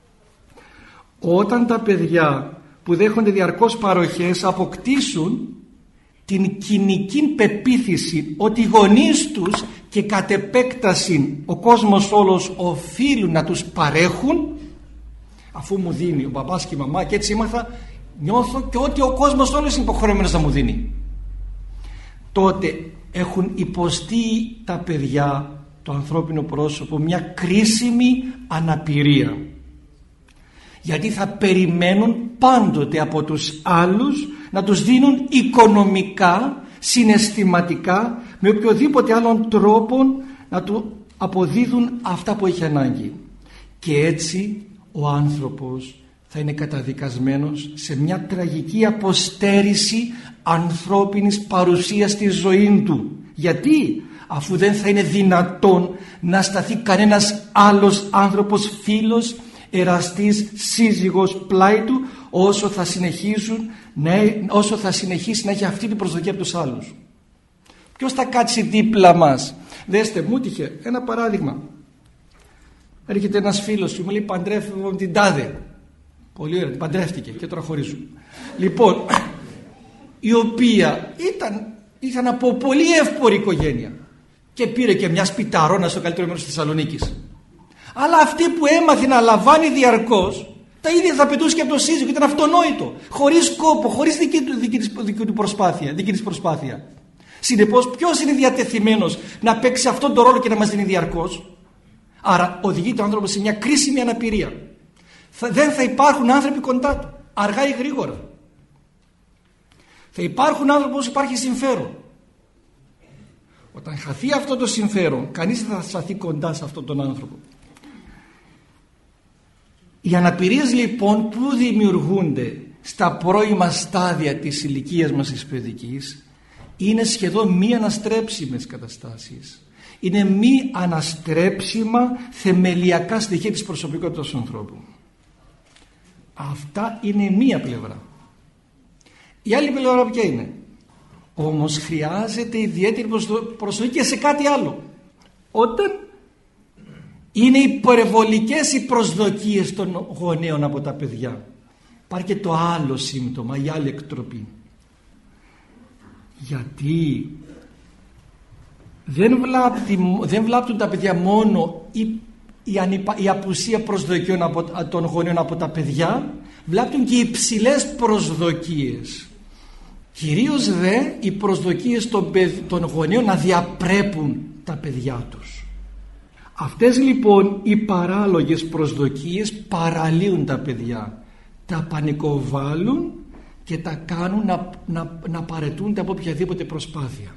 Όταν τα παιδιά που δέχονται διαρκώς παροχές αποκτήσουν την κοινική πεποίθηση ότι οι γονείς τους και κατ' επέκταση ο κόσμος όλος οφείλουν να τους παρέχουν, αφού μου δίνει ο μπαμπάς και η μαμά και έτσι ήμαθα, νιώθω και ότι ο κόσμος όλος είναι υποχρεωμένος να μου δίνει. Τότε έχουν υποστεί τα παιδιά, το ανθρώπινο πρόσωπο, μια κρίσιμη αναπηρία, γιατί θα περιμένουν πάντοτε από τους άλλους να τους δίνουν οικονομικά, συναισθηματικά, με οποιοδήποτε άλλον τρόπο να του αποδίδουν αυτά που έχει ανάγκη. Και έτσι ο άνθρωπος θα είναι καταδικασμένος σε μια τραγική αποστέρηση ανθρώπινης παρουσίας στη ζωή του. Γιατί? Αφού δεν θα είναι δυνατόν να σταθεί κανένας άλλος άνθρωπος, φίλος, εραστής, σύζυγος πλάι του, όσο θα συνεχίσει να έχει αυτή την προσδοκία από τους άλλους. Ποιος θα κάτσει δίπλα μας? Δέστε, μου τύχε ένα παράδειγμα. Έρχεται ένας φίλος και μου λέει, παντρεύομαι την τάδε. Πολύ ωραία, την παντρεύτηκε και τώρα χωρίζουν. Λοιπόν, η οποία ήταν από πολύ εύπορη οικογένεια και πήρε και μια σπιταρώνα στο καλύτερο μέρος της Θεσσαλονίκης. Αλλά αυτή που έμαθε να λαμβάνει διαρκώς, τα ίδια θα πετούσε και από το σύζυγο, ήταν αυτονόητο, χωρίς κόπο, χωρίς δική της προσπάθεια. Συνεπώς, ποιος είναι διατεθειμένος να παίξει αυτόν τον ρόλο και να μας δίνει διαρκώς? Άρα οδηγείται ο άνθρωπος σε μια κρίσιμη αναπηρία. Δεν θα υπάρχουν άνθρωποι κοντά του, αργά ή γρήγορα. Θα υπάρχουν άνθρωποι όσο υπάρχει συμφέρον. Όταν χαθεί αυτό το συμφέρον, κανείς δεν θα σταθεί κοντά σε αυτόν τον άνθρωπο. Οι αναπηρίες λοιπόν που δημιουργούνται στα πρώιμα στάδια της ηλικίας μας της παιδικής είναι σχεδόν μη αναστρέψιμες καταστάσεις. Είναι μη αναστρέψιμα θεμελιακά στοιχεία της προσωπικότητας του ανθρώπου. Αυτά είναι μία πλευρά. Η άλλη πλευρά ποια είναι? Όμως χρειάζεται ιδιαίτερη προσοχή και σε κάτι άλλο. Όταν είναι υπερβολικές οι προσδοκίες των γονέων από τα παιδιά, υπάρχει και το άλλο σύμπτωμα, η άλλη εκτροπή. Γιατί δεν βλάπτουν τα παιδιά μόνο η απουσία προσδοκιών των γονέων από τα παιδιά, βλάπτουν και οι υψηλές προσδοκίες. Κυρίως δε οι προσδοκίες των γονέων να διαπρέπουν τα παιδιά τους. Αυτές λοιπόν οι παράλογες προσδοκίες παραλύουν τα παιδιά, τα πανικοβάλλουν και τα κάνουν να παραιτούνται από οποιαδήποτε προσπάθεια.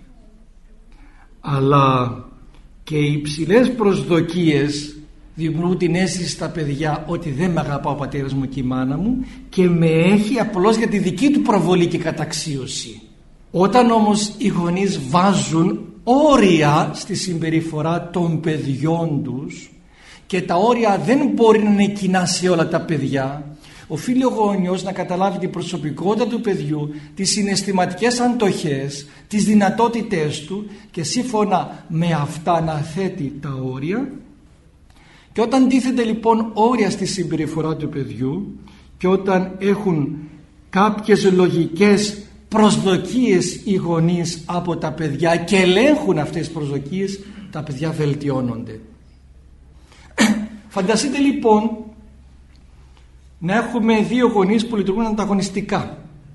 Αλλά και οι υψηλές προσδοκίες δημιουργούν την αίσθηση στα παιδιά ότι δεν με αγαπά ο πατέρας μου και η μάνα μου και με έχει απλώς για τη δική του προβολή και καταξίωση. Όταν όμως οι γονείς βάζουν όρια στη συμπεριφορά των παιδιών τους και τα όρια δεν μπορεί να είναι κοινά σε όλα τα παιδιά, οφείλει ο γονιός να καταλάβει την προσωπικότητα του παιδιού, τις συναισθηματικές αντοχές, τις δυνατότητές του και σύμφωνα με αυτά να θέτει τα όρια. Και όταν τίθεται λοιπόν όρια στη συμπεριφορά του παιδιού και όταν έχουν κάποιες λογικές προσδοκίες οι γονείς από τα παιδιά και ελέγχουν αυτές τις προσδοκίες, τα παιδιά βελτιώνονται. Φανταστείτε λοιπόν να έχουμε δύο γονείς που λειτουργούν ανταγωνιστικά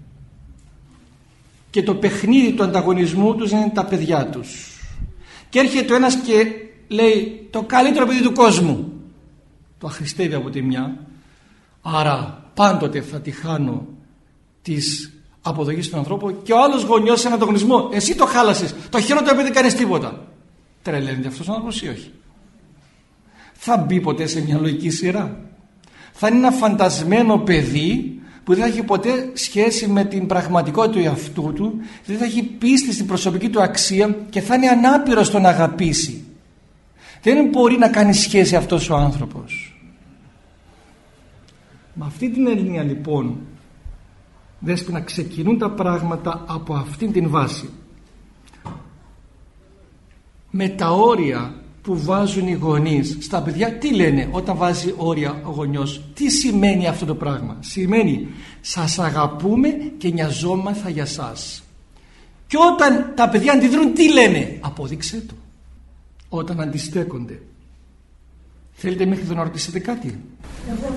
και το παιχνίδι του ανταγωνισμού τους είναι τα παιδιά τους, και έρχεται ο ένας και λέει το καλύτερο παιδί του κόσμου, το αχρηστεύει από τη μια, άρα πάντοτε θα τη χάνω της αποδοχής του ανθρώπου, και ο άλλος γονιός σε έναν ανταγωνισμό, εσύ το χάλασες, το χειρότερο παιδί δεν κάνεις τίποτα. Τρελαίνεται αυτός ο άνθρωπος ή όχι? Θα μπει ποτέ σε μια λογική σειρά? Θα είναι ένα φαντασμένο παιδί που δεν θα έχει ποτέ σχέση με την πραγματικότητα του εαυτού του, δεν θα έχει πίστη στην προσωπική του αξία και θα είναι ανάπηρος στο να αγαπήσει. Δεν μπορεί να κάνει σχέση αυτός ο άνθρωπος. Με αυτή την έννοια λοιπόν, Δέσποινα, ξεκινούν τα πράγματα από αυτήν την βάση. Με τα όρια που βάζουν οι γονείς στα παιδιά, τι λένε όταν βάζει όρια ο γονιός? Τι σημαίνει αυτό το πράγμα? Σημαίνει σας αγαπούμε και νοιαζόμαθα για σας. Και όταν τα παιδιά αντιδρούν, τι λένε? Απόδειξέ το. όταν αντιστέκονται. Θέλετε μέχρι να ρωτήσετε κάτι? Εγώ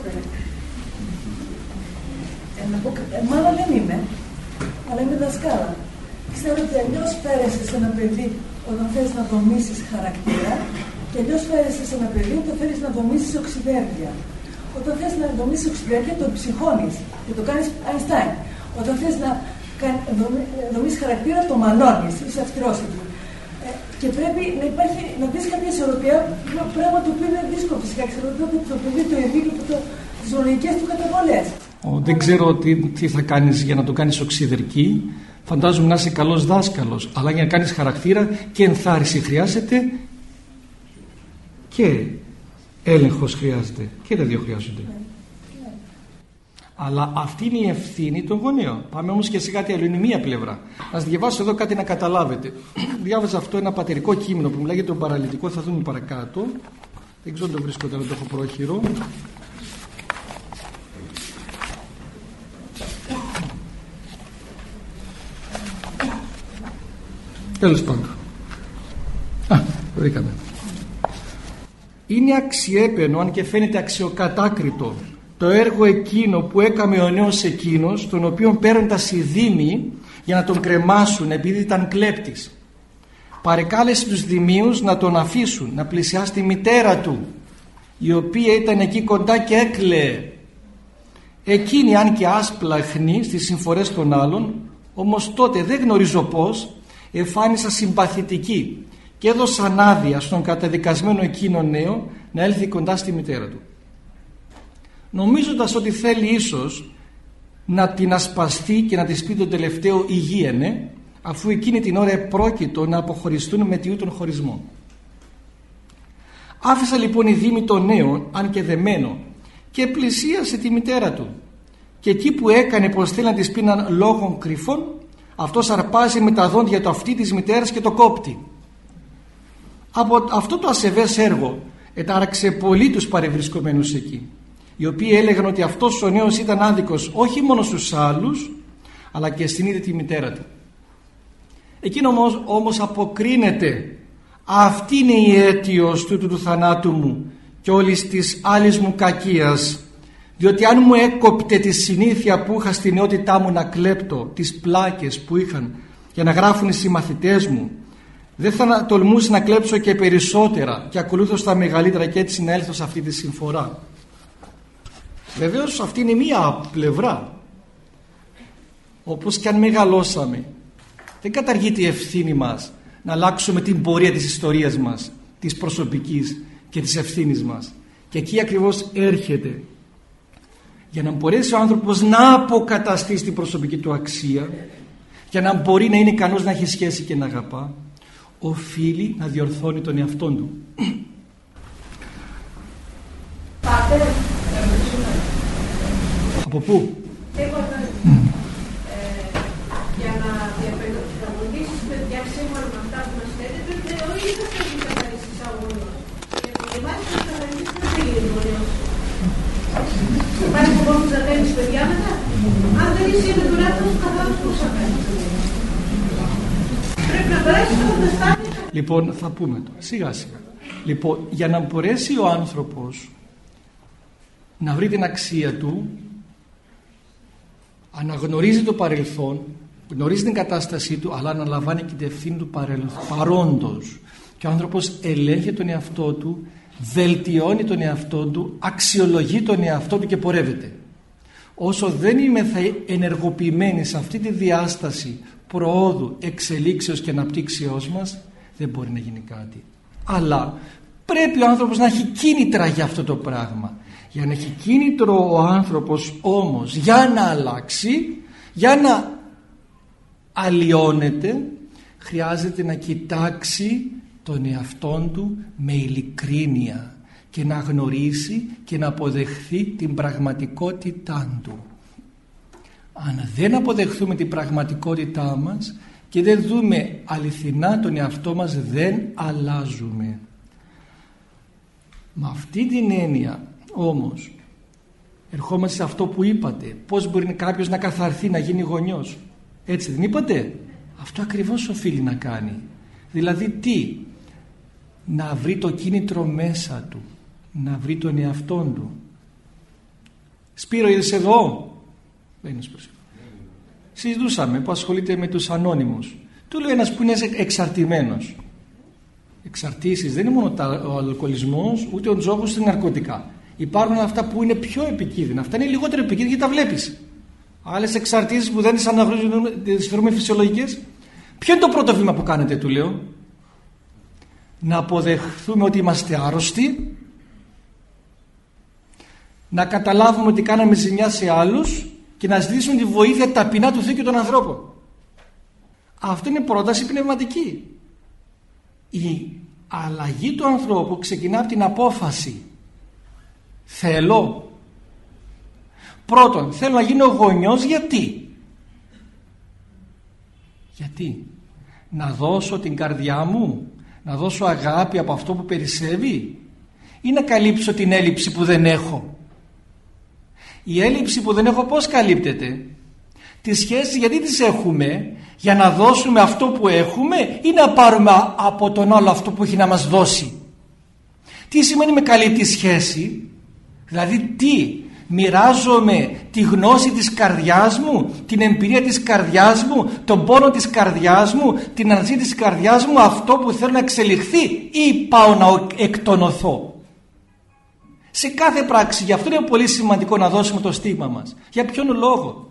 μάλλον δεν είμαι, αλλά είμαι δασκάλα. Ξέρω ότι αλλιώς φέρεσαι σε ένα παιδί όταν θέλεις να δομήσεις χαρακτήρα και αλλιώς φέρεσαι σε ένα παιδί όταν θέλεις να δομήσεις οξυδέρκεια. Όταν θες να δομήσεις οξυδέρκεια το ψυχώνεις και το κάνεις Einstein. Όταν θες να δομήσεις χαρακτήρα το μαλώνεις, είσαι αυστηρός εκεί. Και πρέπει να υπάρχει, να δεις κάποια ισορροπία, πράγμα το οποίο είναι δύσκολο φυσικά. Ξέρω ότι το παιδί το ειδίκιο από τις ζωολογικές του καταβολές. Δεν ξέρω τι θα κάνεις για να το κάνεις οξυδερκή. Φαντάζομαι να είσαι καλός δάσκαλος, αλλά για να κάνεις χαρακτήρα και ενθάρρυνση χρειάζεται και έλεγχος χρειάζεται και τα δύο χρειάζονται. Αλλά αυτή είναι η ευθύνη των γονέων. Πάμε όμως και σε κάτι άλλο, είναι μία πλευρά. Ας διαβάσω εδώ κάτι να καταλάβετε. Διάβαζα αυτό ένα πατερικό κείμενο που μιλάει για τον παραλυτικό, θα δούμε παρακάτω. Δεν ξέρω αν το βρίσκω, δεν το έχω πρόχειρο. Τέλος πάντων. Το βρήκαμε. Είναι αξιέπαινο, αν και φαίνεται αξιοκατάκριτο, το έργο εκείνο που έκαμε ο νέος εκείνος, τον οποίον παίρνοντας οι δήμοι για να τον κρεμάσουν επειδή ήταν κλέπτης. Παρεκάλεσε τους δημίους να τον αφήσουν, να πλησιάσει τη μητέρα του, η οποία ήταν εκεί κοντά και έκλαιε. Εκείνη, αν και άσπλαχνη στις συμφορές των άλλων, όμως τότε δεν γνωρίζω πώς, εφάνισα συμπαθητική και έδωσαν άδεια στον καταδικασμένο εκείνο νέο να έλθει κοντά στη μητέρα του, νομίζοντας ότι θέλει ίσως να την ασπαστεί και να της πει τον τελευταίο υγιένε, αφού εκείνη την ώρα επρόκειτο να αποχωριστούν με τιούτον χωρισμό. Άφησα λοιπόν η δήμη των νέων, αν και δεμένο, και πλησίασε τη μητέρα του, και εκεί που έκανε πως θέλει να της πει έναν λόγον κρυφών, αυτός αρπάζει με τα δόντια το αυτί της μητέρας και το κόπτει. Από αυτό το ασεβές έργο ετάραξε πολύ τους παρευρισκομένους εκεί, οι οποίοι έλεγαν ότι αυτός ο νέος ήταν άδικος όχι μόνο στους άλλους, αλλά και στην ίδια τη μητέρα του. Εκείνο όμως αποκρίνεται, αυτή είναι η αίτιος του θανάτου μου και όλης της άλλης μου κακίας, διότι αν μου έκοπτε τη συνήθεια που είχα στη νεότητά μου να κλέπτω, τις πλάκες που είχαν για να γράφουν οι συμμαθητές μου, δεν θα τολμούσε να κλέψω και περισσότερα και ακολούθως τα μεγαλύτερα και έτσι να έλθω σε αυτή τη συμφορά. Βεβαίως αυτή είναι μία πλευρά. Όπως και αν μεγαλώσαμε, δεν καταργείται η ευθύνη μας να αλλάξουμε την πορεία της ιστορίας μας, της προσωπικής και της ευθύνης μας. Και εκεί ακριβώς έρχεται, για να μπορέσει ο άνθρωπος να αποκαταστήσει την προσωπική του αξία, για να μπορεί να είναι ικανός να έχει σχέση και να αγαπά, οφείλει να διορθώνει τον εαυτόν του. Από πού? Για να διαπαιδαγωγήσεις παιδιά σύμφωνα με αυτά που μας λέτε, πρέπει ο ίδιος να έχει καθαρίσει αγώνος. Γιατί μάλιστα να καθαρίσεις δεν θέλει η γονέος. Θα πάρεις ο πόνος να παίρνεις παιδιά μετά. Αν δεν είσαι με τον άτομο καθαρός, πώς θα κάνεις? Πρέπει να περάσεις όλα τα στάδια. Λοιπόν, θα πούμε τώρα, σιγά σιγά. Λοιπόν, για να μπορέσει ο άνθρωπος να βρει την αξία του, αναγνωρίζει το παρελθόν, γνωρίζει την κατάστασή του, αλλά αναλαμβάνει και την ευθύνη του παρόντος. Και ο άνθρωπος ελέγχει τον εαυτό του, βελτιώνει τον εαυτό του, αξιολογεί τον εαυτό του και πορεύεται. Όσο δεν είμαι θα ενεργοποιημένοι σε αυτή τη διάσταση προόδου, εξελίξεως και αναπτύξεώς μας, δεν μπορεί να γίνει κάτι. Αλλά πρέπει ο άνθρωπος να έχει κίνητρα για αυτό το πράγμα. Για να έχει κίνητρο ο άνθρωπος όμως για να αλλάξει, για να αλλοιώνεται, χρειάζεται να κοιτάξει τον εαυτόν του με ειλικρίνεια και να γνωρίσει και να αποδεχθεί την πραγματικότητά του. Αν δεν αποδεχθούμε την πραγματικότητά μας και δεν δούμε αληθινά τον εαυτό μας, δεν αλλάζουμε. Με αυτή την έννοια όμως ερχόμαστε σε αυτό που είπατε, πώς μπορεί κάποιος να καθαρθεί, να γίνει γονιός. Έτσι δεν είπατε? Αυτό ακριβώς οφείλει να κάνει. Δηλαδή τι? να βρει το κίνητρο μέσα του, να βρει τον εαυτόν του. Σπύρο, είδες εδώ? Συζητούσαμε που ασχολείται με τους ανώνυμους. Του λέει ένας που είναι εξαρτημένος. Εξαρτήσεις δεν είναι μόνο ο αλκοολισμός, ούτε ο τζόγος, ούτε ναρκωτικά. Υπάρχουν αυτά που είναι πιο επικίνδυνα. Αυτά είναι λιγότερο επικίνδυνα γιατί τα βλέπεις. Άλλες εξαρτήσεις που δεν τις αναγνωρίζουμε, τις θεωρούμε φυσιολογικές. Ποιο είναι το πρώτο βήμα που κάνετε, του λέω? Να αποδεχθούμε ότι είμαστε άρρωστοι, να καταλάβουμε ότι κάναμε ζημιά σε άλλους και να ζητήσουμε τη βοήθεια ταπεινά του Θεού και των ανθρώπων. Αυτό είναι πρόταση πνευματική. Η αλλαγή του ανθρώπου ξεκινά από την απόφαση. Θέλω. Πρώτον, θέλω να γίνω γονιός. Γιατί να δώσω την καρδιά μου, να δώσω αγάπη από αυτό που περισσεύει, ή να καλύψω την έλλειψη που δεν έχω? Η έλλειψη που δεν έχω πώς καλύπτεται? Τις σχέσεις γιατί τις έχουμε? Για να δώσουμε αυτό που έχουμε ή να πάρουμε από τον άλλο αυτό που έχει να μας δώσει? Τι σημαίνει με καλύπτει σχέση? Δηλαδή τι? Μοιράζομαι τη γνώση της καρδιάς μου, την εμπειρία της καρδιάς μου, τον πόνο της καρδιάς μου, την αναζήτηση της καρδιάς μου, αυτό που θέλω να εξελιχθεί, ή πάω να εκτονωθώ? Σε κάθε πράξη, γι' αυτό είναι πολύ σημαντικό να δώσουμε το στίγμα μας. Για ποιον λόγο?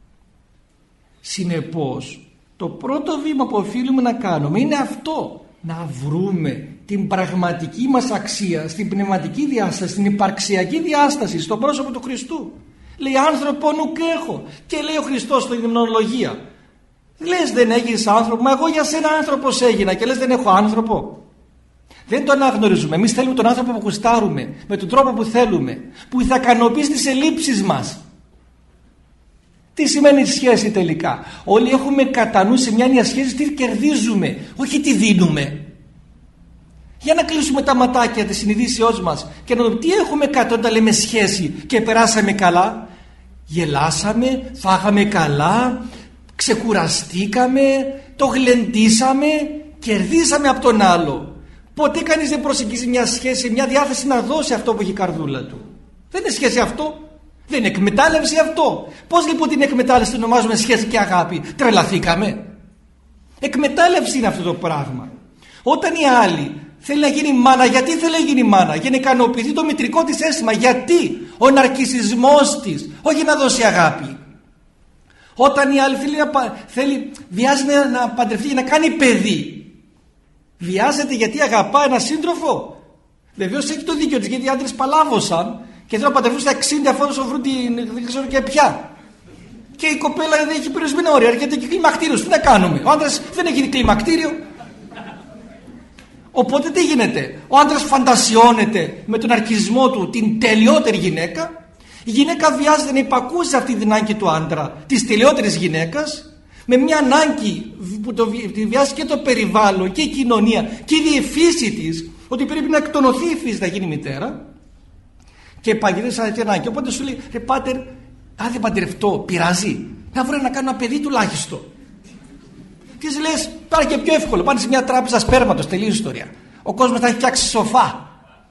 Συνεπώς, το πρώτο βήμα που οφείλουμε να κάνουμε είναι αυτό. Να βρούμε την πραγματική μας αξία στην πνευματική διάσταση, στην υπαρξιακή διάσταση, στο πρόσωπο του Χριστού. Λέει άνθρωπο νουκ έχω. Και λέει ο Χριστός στην υμνολογία. Λες δεν έγινες άνθρωπο? Μα εγώ για σένα άνθρωπος έγινα. Και λες δεν έχω άνθρωπο? Δεν τον αναγνωρίζουμε. Εμείς θέλουμε τον άνθρωπο που γουστάρουμε, με τον τρόπο που θέλουμε, που θα ικανοποιήσει τις ελλείψεις μας. Τι σημαίνει σχέση τελικά? Όλοι έχουμε κατά νου σε μια σχέση τι κερδίζουμε, όχι τι δίνουμε. Για να κλείσουμε τα ματάκια της συνειδήσεώς μας και να δούμε τι έχουμε κάτω όταν λέμε σχέση και περάσαμε καλά. Γελάσαμε, φάγαμε καλά, ξεκουραστήκαμε, το γλεντήσαμε, κερδίσαμε από τον άλλο. Ποτέ κανείς δεν προσεγγίζει μια σχέση, μια διάθεση να δώσει αυτό που έχει η καρδούλα του. Δεν είναι σχέση αυτό. Δεν είναι εκμετάλλευση αυτό. Πώς λοιπόν την εκμετάλλευση την ονομάζουμε σχέση και αγάπη? Τρελαθήκαμε? Εκμετάλλευση είναι αυτό το πράγμα. Όταν η άλλη θέλει να γίνει μάνα, γιατί θέλει να γίνει μάνα? Για να ικανοποιηθεί το μητρικό της αίσθημα. Γιατί? Ο ναρκισσισμός της, όχι να δώσει αγάπη. Όταν η άλλη βιάζεται να παντρευτεί για να κάνει παιδί, βιάζεται γιατί αγαπά έναν σύντροφο. Βεβαίως έχει το δίκιο της, γιατί οι άντρες παλάβωσαν και θέλουν να παντρευτούν στα 60 αφού βρουν δεν ξέρω και πια. Και η κοπέλα δεν έχει περιορισμένα όρια, έρχεται και κλιμακτήριος. Τι να κάνουμε? Ο άντρας δεν έχει κλιμακτήριο. Οπότε τι γίνεται? Ο άντρας φαντασιώνεται με τον αρκισμό του την τελειότερη γυναίκα. Η γυναίκα βιάζεται να υπακούσει αυτή την ανάγκη του άντρα, της τελειότερης γυναίκας, με μια ανάγκη που τη βιάζει και το περιβάλλον και η κοινωνία και η διεφύση της, ότι πρέπει να εκτονωθεί η φύση να γίνει μητέρα. Και παγιδεύει σαν τέτοια ανάγκη. Οπότε σου λέει, ρε πάτερ, αν δεν παντρευτώ, πειράζει? Να βρω να κάνω ένα παιδί τουλάχιστον. Και σου λες, πάρε και πιο εύκολο. Πάνε σε μια τράπεζα σπέρματος, τελείως ιστορία. Ο κόσμος θα έχει φτιάξει σοφά.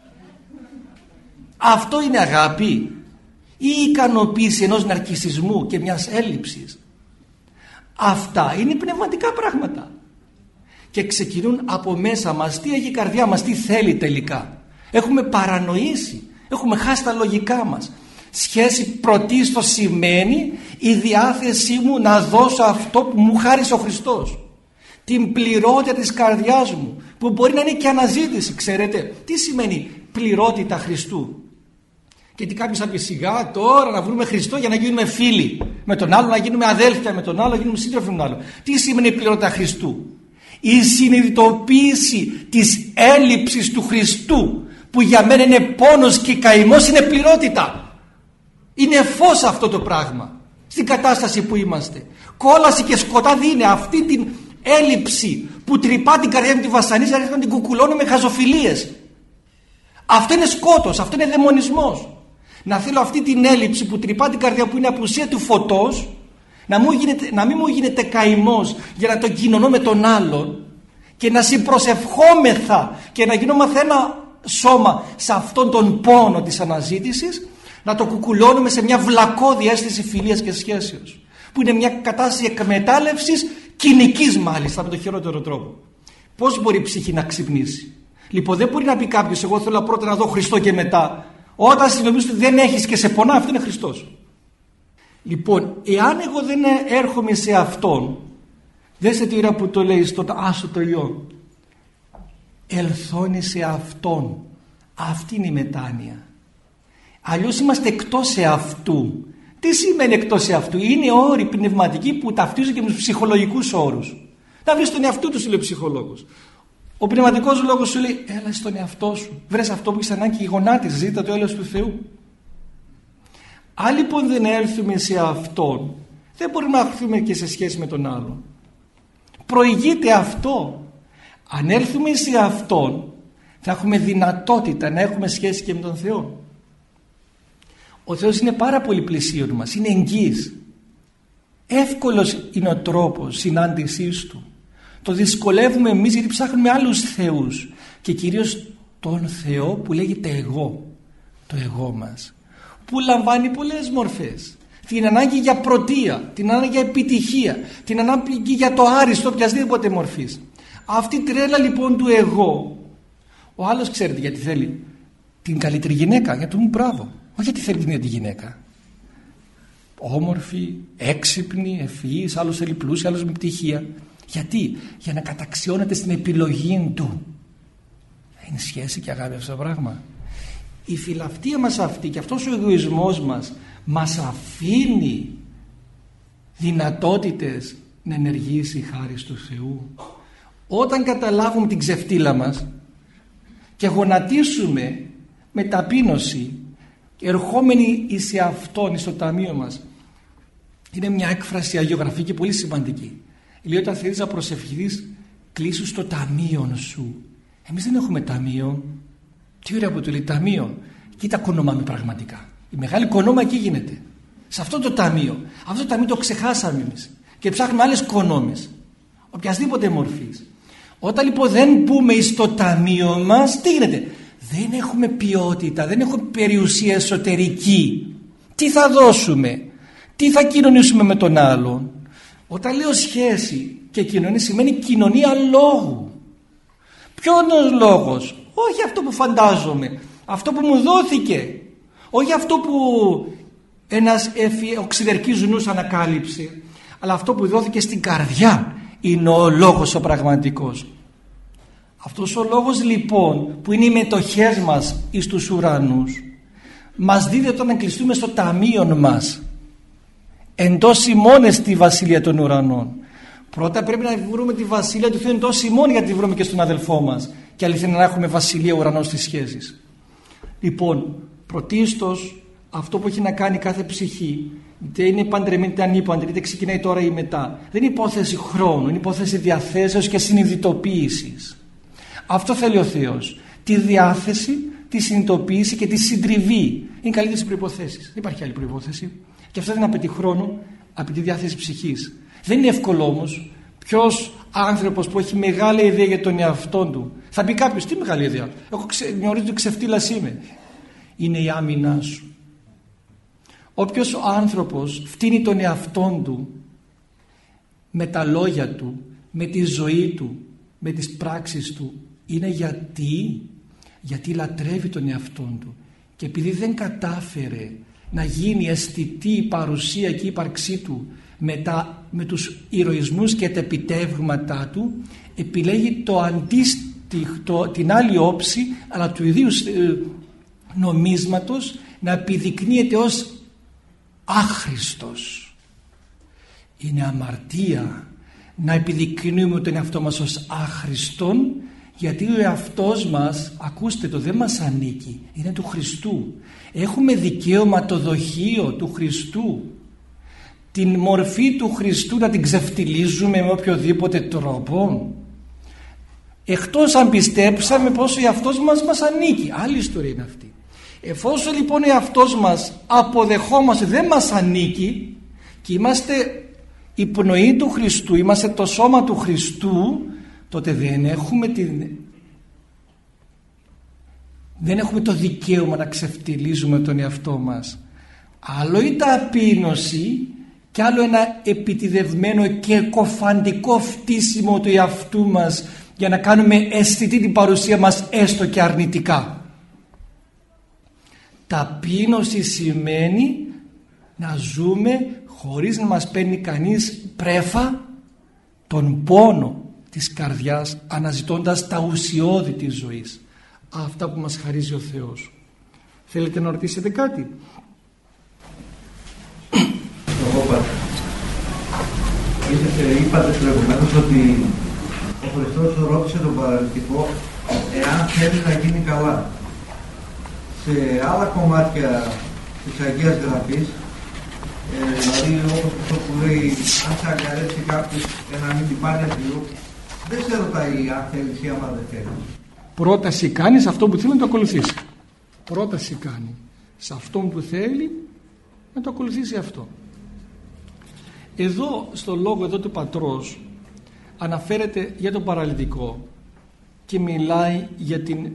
Αυτό είναι αγάπη ή ικανοποίηση ενός ναρκισσισμού και μιας έλλειψης? Αυτά είναι πνευματικά πράγματα. Και ξεκινούν από μέσα μας. Τι έχει η καρδιά μας, τι θέλει τελικά? Έχουμε παρανοήσει. Έχουμε χάσει τα λογικά μας. Σχέση πρωτίστως σημαίνει η διάθεσή μου να δώσω αυτό που μου χάρισε ο Χριστός. Την πληρότητα της καρδιάς μου, που μπορεί να είναι και αναζήτηση. Ξέρετε τι σημαίνει πληρότητα Χριστού? Γιατί κάποιος θα πει σιγά τώρα να βρούμε Χριστό για να γίνουμε φίλοι με τον άλλο, να γίνουμε αδέλφια με τον άλλο, να γίνουμε σύντροφοι με τον άλλο. Τι σημαίνει πληρότητα Χριστού? Η συνειδητοποίηση της έλλειψης του Χριστού, που για μένα είναι πόνος και καημός, είναι πληρότητα. Είναι φως αυτό το πράγμα στην κατάσταση που είμαστε. Κόλαση και σκοτάδι είναι αυτή την έλλειψη που τρυπά την καρδιά μου, τη βασανίζει, να την κουκουλώνω με χαζοφιλίες. Αυτό είναι σκότος, αυτό είναι δαιμονισμός. Να θέλω αυτή την έλλειψη που τρυπά την καρδιά, που είναι απουσία του φωτός, να μην μου γίνεται καημός για να τον κοινωνώ με τον άλλον, και να συμπροσευχόμεθα και να γινόμαστε ένα σώμα σε αυτόν τον πόνο της αναζήτησης, να το κουκουλώνουμε σε μια βλακώδη αίσθηση φιλίας και σχέσεως, που είναι μια κατάσταση εκμετάλλευσης κοινικής, μάλιστα με τον χειρότερο τρόπο. Πώς μπορεί η ψυχή να ξυπνήσει? Λοιπόν, δεν μπορεί να πει κάποιος, εγώ θέλω πρώτα να δω Χριστό και μετά. Όταν συνειδητοποιείς ότι δεν έχεις και σε πονά, αυτό είναι Χριστός. Λοιπόν, εάν εγώ δεν έρχομαι σε Αυτόν, δέστε τη ώρα που το λέει στον Άσο το Ιώ, ελθώνει σε Αυτόν. Αυτή είναι η μετάνοια. Αλλιώς είμαστε εκτός εαυτού. Τι σημαίνει εκτός εαυτού? Είναι όροι πνευματικοί που ταυτίζουν και με τους ψυχολογικούς όρους. Να βρεις τον εαυτό του, σου λέει ο ψυχολόγος. Ο πνευματικός λόγος σου λέει, έλα στον εαυτό σου. Βρες αυτό που έχεις ανάγκη και γονάτιζε, ζήτα το έλεος του Θεού. Αν λοιπόν δεν έρθουμε σε Αυτόν, δεν μπορούμε να έρθουμε και σε σχέση με τον άλλον. Προηγείται αυτό. Αν έρθουμε σε Αυτόν, θα έχουμε δυνατότητα να έχουμε σχέση και με τον Θεό. Ο Θεός είναι πάρα πολύ πλησίον μας, είναι εγγύης. Εύκολος είναι ο τρόπος συνάντησής Του. Το δυσκολεύουμε εμείς γιατί ψάχνουμε άλλους θεούς και κυρίως τον Θεό που λέγεται εγώ, το εγώ μας, που λαμβάνει πολλές μορφές. Την ανάγκη για πρωτεία, την ανάγκη για επιτυχία, την ανάγκη για το άριστο οποιασδήποτε μορφής. Αυτή η τρέλα λοιπόν του εγώ, ο άλλος ξέρετε γιατί θέλει την καλύτερη γυναίκα, για το μου μπράβο, όχι γιατί θέλει την ίδια γυναίκα. Όμορφη, έξυπνη, ευφυής, άλλος θέλει πλούσια, άλλος με πτυχία. Γιατί? Για να καταξιώνεται στην επιλογή του. Είναι σχέση και αγάπη αυτό το πράγμα. Η φιλαυτία μας αυτή και αυτός ο εγωισμός μας αφήνει δυνατότητες να ενεργήσει η χάρις του Θεού. Όταν καταλάβουμε την ξεφτύλα μας και γονατίσουμε με ταπείνωση, ερχόμενοι εις Αυτόν, στο ταμείο μας, είναι μια έκφραση αγιογραφική πολύ σημαντική. Λέει, όταν θέλεις να προσευχηθείς, κλείσου στο ταμείο σου. Εμείς δεν έχουμε ταμείο. Τι ωραία που του λέει ταμείο. Κοίτα κονομάμε πραγματικά. Η μεγάλη κονόμα εκεί γίνεται. Σε αυτό το ταμείο. Αυτό το ταμείο το ξεχάσαμε εμείς. Και ψάχνουμε άλλες κονόμες. Οποιασδήποτε μορφής. Όταν λοιπόν δεν μπούμε στο ταμείο μας, τι γίνεται? Δεν έχουμε ποιότητα, δεν έχουμε περιουσία εσωτερική. Τι θα δώσουμε? Τι θα κοινωνήσουμε με τον άλλον? Όταν λέω σχέση και κοινωνία, σημαίνει κοινωνία λόγου. Ποιο είναι ο λόγος? Όχι αυτό που φαντάζομαι, αυτό που μου δόθηκε, όχι αυτό που ένας οξυδερκής νους ανακάλυψε, αλλά αυτό που δόθηκε στην καρδιά είναι ο λόγος ο πραγματικός. Αυτός ο λόγος λοιπόν που είναι οι μετοχές μας εις τους ουρανούς, μας δίδεται όταν να κλειστούμε στο ταμείο μας, εντός ημών στη βασιλεία των ουρανών. Πρώτα πρέπει να βρούμε τη βασιλεία του Θεού εντός ημών, γιατί τη βρούμε και στον αδελφό μας, και αληθινά να έχουμε βασιλεία ουρανών στις σχέσεις. Λοιπόν, πρωτίστως αυτό που έχει να κάνει κάθε ψυχή, είτε είναι παντρεμένη είτε ανήπαντρη, είτε ξεκινάει τώρα ή μετά, δεν είναι υπόθεση χρόνου, είναι υπόθεση διαθέσεως και συνειδητοποίησης. Αυτό θέλει ο Θεός. Τη διάθεση, τη συνειδητοποίηση και τη συντριβή. Είναι καλύτερες προϋποθέσεις. Δεν υπάρχει άλλη προϋπόθεση. Και αυτό δεν απαιτεί χρόνο, απαιτεί διάθεση ψυχής. Δεν είναι εύκολο όμως. Ποιος άνθρωπος που έχει μεγάλη ιδέα για τον εαυτό του, θα πει κάποιος, τι μεγάλη ιδέα? Εγώ γνωρίζω ότι ξεφτύλας είμαι. Είναι η άμυνά σου. Όποιος ο άνθρωπος φτύνει τον εαυτό του με τα λόγια του, με τη ζωή του, με τις πράξεις του, είναι γιατί λατρεύει τον εαυτό του, και επειδή δεν κατάφερε να γίνει αισθητή η παρουσία και η ύπαρξή του με τους ηρωισμούς και τα επιτεύγματά του, επιλέγει το αντίστοιχο, την άλλη όψη αλλά του ιδίου νομίσματος, να επιδεικνύεται ως άχρηστος. Είναι αμαρτία να επιδεικνύουμε τον εαυτό μας ως άχρηστον, γιατί ο εαυτός μας, ακούστε το, δεν μας ανήκει, είναι του Χριστού. Έχουμε δικαίωμα το δοχείο του Χριστού, την μορφή του Χριστού να την ξεφτιλίζουμε με οποιοδήποτε τρόπο, εκτός αν πιστέψαμε πως ο εαυτός μας ανήκει. Άλλη ιστορία είναι αυτή. Εφόσον λοιπόν ο εαυτός μας αποδεχόμαστε δεν μας ανήκει και είμαστε η πνοή του Χριστού, είμαστε το σώμα του Χριστού, τότε δεν έχουμε το δικαίωμα να ξεφτιλίζουμε τον εαυτό μας. Άλλο η ταπείνωση και άλλο ένα επιτηδευμένο και κοφαντικό φτύσιμο του εαυτού μας για να κάνουμε αισθητή την παρουσία μας έστω και αρνητικά. Ταπείνωση σημαίνει να ζούμε χωρίς να μας παίρνει κανείς πρέφα τον πόνο της καρδιάς, αναζητώντας τα ουσιώδη της ζωής, αυτά που μας χαρίζει ο Θεός. Θέλετε να ρωτήσετε κάτι? Είπατε προηγουμένως ότι ο Χριστός ρώτησε τον παραλυτικό εάν θέλει να γίνει καλά. Σε άλλα κομμάτια της Αγίας Γραφής, δηλαδή όπως αυτό που λέει αν σε αγκαρέψει κάποιος να μην την πάρει αφιλού, δεν σε ρωτάει αν θέλεις ή άμα δεν θέλεις. Πρόταση κάνει σε αυτό που θέλει να το ακολουθήσει. Πρόταση κάνει σε αυτό που θέλει να το ακολουθήσει αυτό. Εδώ στο λόγο εδώ του πατρός αναφέρεται για τον παραλυτικό και μιλάει για την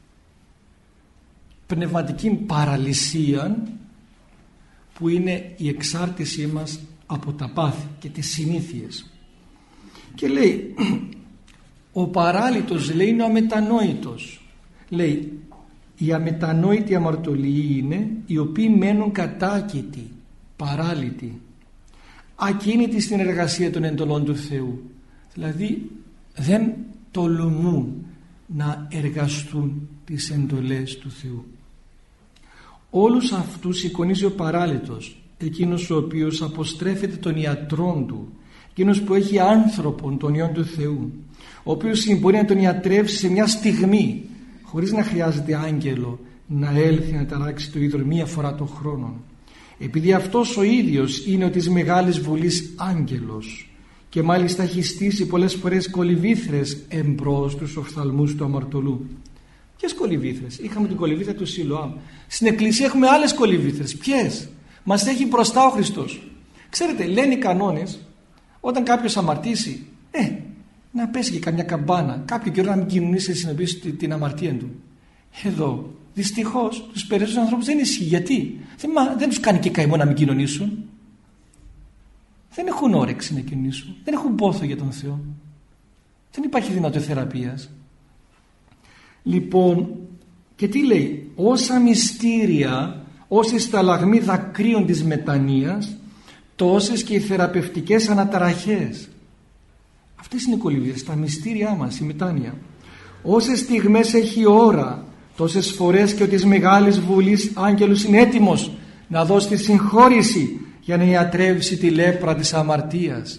πνευματική παραλυσία που είναι η εξάρτησή μας από τα πάθη και τις συνήθειες. Και λέει ο παράλυτος, λέει, είναι ο αμετανόητος. Λέει οι αμετανόητοι αμαρτωλοί είναι οι οποίοι μένουν κατάκητοι, παράλυτοι, ακίνητοι στην εργασία των εντολών του Θεού. Δηλαδή δεν τολμούν να εργαστούν τις εντολές του Θεού. Όλους αυτούς εικονίζει ο παράλυτος, εκείνος ο οποίος αποστρέφεται των ιατρών του, εκείνος που έχει άνθρωπον των ιών του Θεού, ο οποίος μπορεί να τον ιατρεύσει σε μια στιγμή χωρίς να χρειάζεται άγγελο να έλθει να ταράξει το ίδιο μία φορά τον χρόνο, επειδή αυτός ο ίδιος είναι ο της Μεγάλης Βουλής άγγελος και μάλιστα έχει στήσει πολλές φορές κολυβήθρες εμπρός στους οφθαλμούς του αμαρτωλού. Ποιες κολυβήθρες? Είχαμε την κολυβήθρα του Σιλοάμ. Στην εκκλησία έχουμε άλλες κολυβήθρες. Ποιες? Μας έχει μπροστά ο Χριστός. Ξέρετε, λένε οι κανόνες, όταν κάποιος αμαρτήσει, να πέσει και καμιά καμπάνα, κάποιο καιρό να μην κοινωνήσει να συνειδητοποιήσει την αμαρτία του. Εδώ δυστυχώς τους περισσότερους ανθρώπους δεν ισχύει. Γιατί? Δεν τους κάνει και καημό να μην κοινωνήσουν. Δεν έχουν όρεξη να κοινωνήσουν. Δεν έχουν πόθο για τον Θεό. Δεν υπάρχει δυνατότητα θεραπείας. Λοιπόν, και τι λέει? Όσα μυστήρια, όσοι σταλαγμοί δακρύων της μετανοίας, τόσες και οι θεραπευτικές αναταραχές. Αυτές είναι οι κολυβίδες, τα μυστήριά μας, η μετάνοια. Όσες στιγμές έχει η ώρα, τόσες φορές και ο της Μεγάλης Βουλής άγγελος είναι έτοιμος να δώσει τη συγχώρηση για να ιατρεύσει τη λέπρα της αμαρτίας.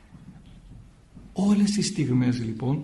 Όλες τις στιγμές λοιπόν,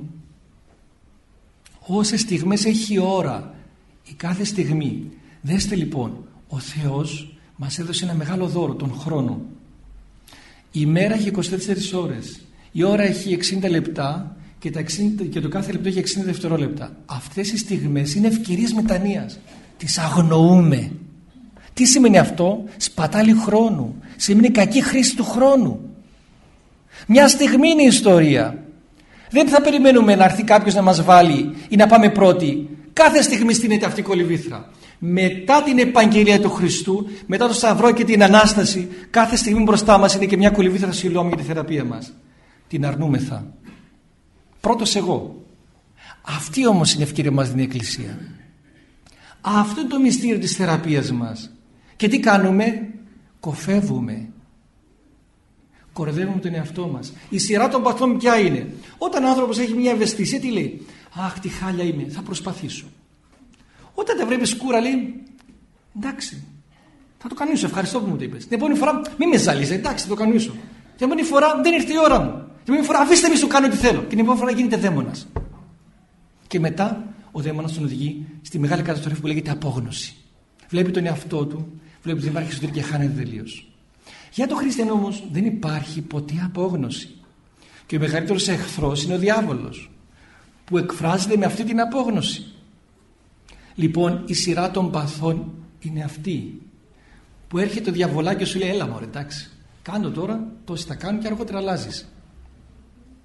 όσες στιγμές έχει η ώρα, η κάθε στιγμή. Δέστε λοιπόν, ο Θεός μας έδωσε ένα μεγάλο δώρο, τον χρόνο. Η μέρα έχει 24 ώρες, η ώρα έχει 60 λεπτά και το κάθε λεπτό έχει 60 δευτερόλεπτα. Αυτές οι στιγμές είναι ευκαιρίες μετανοίας. Τις αγνοούμε. Τι σημαίνει αυτό? Σπατάλη χρόνου. Σημαίνει κακή χρήση του χρόνου. Μια στιγμή είναι η ιστορία. Δεν θα περιμένουμε να έρθει κάποιος να μας βάλει ή να πάμε πρώτοι. Κάθε στιγμή στείνεται αυτή η κολυβήθρα. Μετά την επαγγελία του Χριστού, μετά το Σταυρό και την Ανάσταση, κάθε στιγμή μπροστά μας είναι και μια κολυβήθρα Σιλοάμ για τη θεραπεία μας. Την αρνούμεθα. Πρώτος εγώ. Αυτή όμως είναι η ευκαιρία μας στην Εκκλησία. Αυτό είναι το μυστήριο της θεραπείας μας. Και τι κάνουμε? Κοφεύουμε. Κοροϊδεύουμε τον εαυτό μας. Η σειρά των παθών ποια είναι? Όταν ο άνθρωπος έχει μια ευαισθησία, τι λέει? Αχ, τι χάλια είμαι, θα προσπαθήσω. Όταν τα βλέπει σκούρα, λέει εντάξει, θα το κανονίσω, ευχαριστώ που μου το είπες. Την επόμενη φορά μην με ζαλίζει, εντάξει, θα το κανονίσω. Την επόμενη φορά δεν ήρθε η ώρα μου. Την επόμενη φορά αφήστε με, σου κάνω τι θέλω. Και την επόμενη φορά γίνεται δαίμονας. Και μετά ο δαίμονας τον οδηγεί στη μεγάλη καταστροφή που λέγεται απόγνωση. Βλέπει τον εαυτό του, βλέπει ότι δεν υπάρχει εσωτερική και χάνεται τελείως. Για τον χριστιανό όμως δεν υπάρχει ποτέ απόγνωση. Και ο μεγαλύτερος εχθρός είναι ο διάβολος, που εκφράζεται με αυτή την απόγνωση. Λοιπόν, η σειρά των παθών είναι αυτή, που έρχεται ο διαβολάκι και σου λέει έλα μωρέ, εντάξει, κάνω τώρα, τόσοι θα κάνουν και αργότερα αλλάζεις.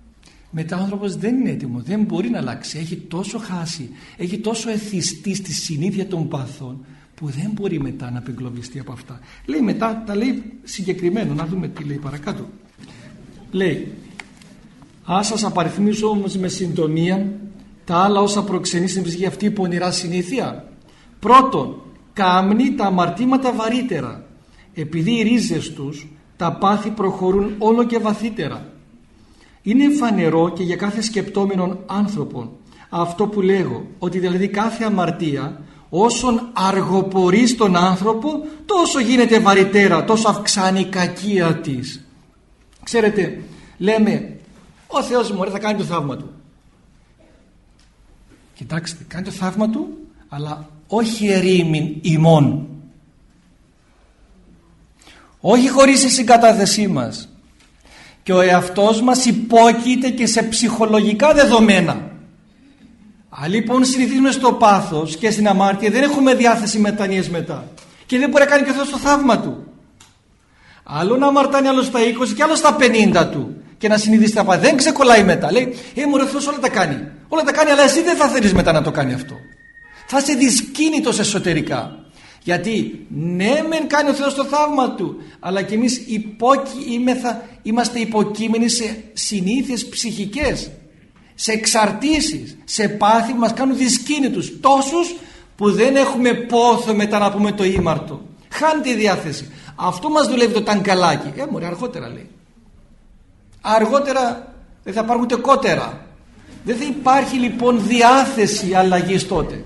μετά ο άνθρωπος δεν είναι έτοιμο, δεν μπορεί να αλλάξει, έχει τόσο χάσει, έχει τόσο εθιστεί στη συνήθεια των παθών που δεν μπορεί μετά να απεγκλωβιστεί από αυτά. Λέει μετά, τα λέει συγκεκριμένο, να δούμε τι λέει παρακάτω. Λέει, ας σας απαριθμίσω όμως με συντομία τα άλλα όσα προξενεί στην ψυχή αυτή η πονηρά συνήθεια. Πρώτον, κάμνει τα αμαρτήματα βαρύτερα, επειδή οι ρίζες τους τα πάθη προχωρούν όλο και βαθύτερα. Είναι φανερό και για κάθε σκεπτόμενον άνθρωπον αυτό που λέγω, ότι δηλαδή κάθε αμαρτία όσον αργοπορεί στον άνθρωπο, τόσο γίνεται βαρυτέρα, τόσο αυξάνει η κακία της. Ξέρετε, λέμε, ο Θεός μου θα κάνει το θαύμα του. Κοιτάξτε, κάνει το θαύμα του, αλλά όχι ερήμην ημών, όχι χωρίς τη συγκατάθεσή μας, και ο εαυτός μας υπόκειται και σε ψυχολογικά δεδομένα. Αν λοιπόν συνηθίζουμε στο πάθος και στην αμάρτια, δεν έχουμε διάθεση μετανοίες μετά και δεν μπορεί να κάνει και ο Θεός το θαύμα του. Άλλο να αμαρτάνει, άλλο στα 20 και άλλο στα 50 του και να συνειδήσει τα πάθη. Δεν ξεκολλάει μετά. Λέει, μωρέ, ο Θεός όλα τα κάνει. Όλα τα κάνει, αλλά εσύ δεν θα θέλεις μετά να το κάνει αυτό. Θα είσαι δυσκίνητος εσωτερικά. Γιατί ναι μεν κάνει ο Θεός το θαύμα του, αλλά και εμείς είμαστε υποκείμενοι σε συνήθειες ψυχικές, σε εξαρτήσεις, σε πάθη που μας κάνουν δυσκίνητους, τόσους που δεν έχουμε πόθο μετά να πούμε το ήμαρτο. Χάνει τη διάθεση. Αυτό μας δουλεύει το ταγκαλάκι. Μωρέ, αργότερα λέει. Αργότερα δεν θα υπάρχουν ούτε κότερα. Δεν θα υπάρχει λοιπόν διάθεση αλλαγής τότε.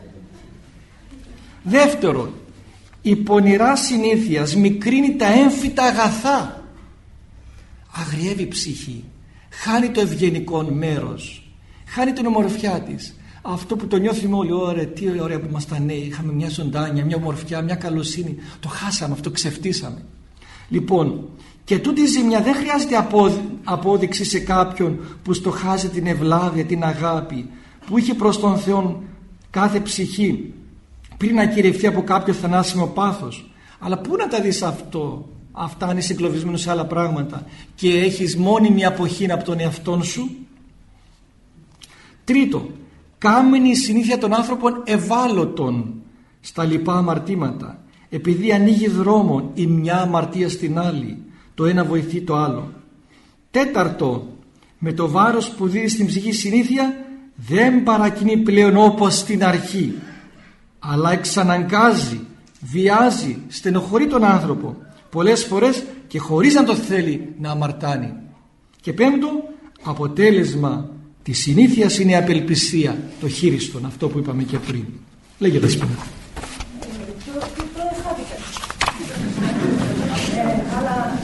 Δεύτερον, η πονηρά συνήθεια μικρύνει τα έμφυτα αγαθά. Αγριεύει η ψυχή, χάνει το ευγενικό μέρος, χάνει την ομορφιά της. Αυτό που το νιώθουμε όλοι, ωραία, τι ωραία που ήμασταν νέοι, είχαμε μια ζωντάνια, μια ομορφιά, μια καλοσύνη. Το χάσαμε, αυτό ξεφτύσαμε. Λοιπόν, και τούτη η ζημιά δεν χρειάζεται απόδειξη σε κάποιον που στοχάζει την ευλάβεια, την αγάπη που είχε προς τον Θεό κάθε ψυχή πριν να κυριευθεί από κάποιο θανάσιμο πάθος. Αλλά πού να τα δεις αυτά αν είσαι εγκλωβισμένος σε άλλα πράγματα και έχεις μόνιμη αποχή από τον εαυτόν σου. Τρίτο, κάμενη η συνήθεια των άνθρωπων ευάλωτων στα λοιπά αμαρτήματα, επειδή ανοίγει δρόμον η μια αμαρτία στην άλλη, το ένα βοηθεί το άλλο. Τέταρτο, με το βάρος που δίδει στην ψυχή συνήθεια δεν παρακινεί πλέον όπως στην αρχή, αλλά εξαναγκάζει, βιάζει, στενοχωρεί τον άνθρωπο πολλές φορές και χωρίς να το θέλει να αμαρτάνει. Και πέμπτο, αποτέλεσμα της συνήθειας είναι η απελπισία, το χείριστον, αυτό που είπαμε και πριν. Λέγε τα σπίνα. Αλλά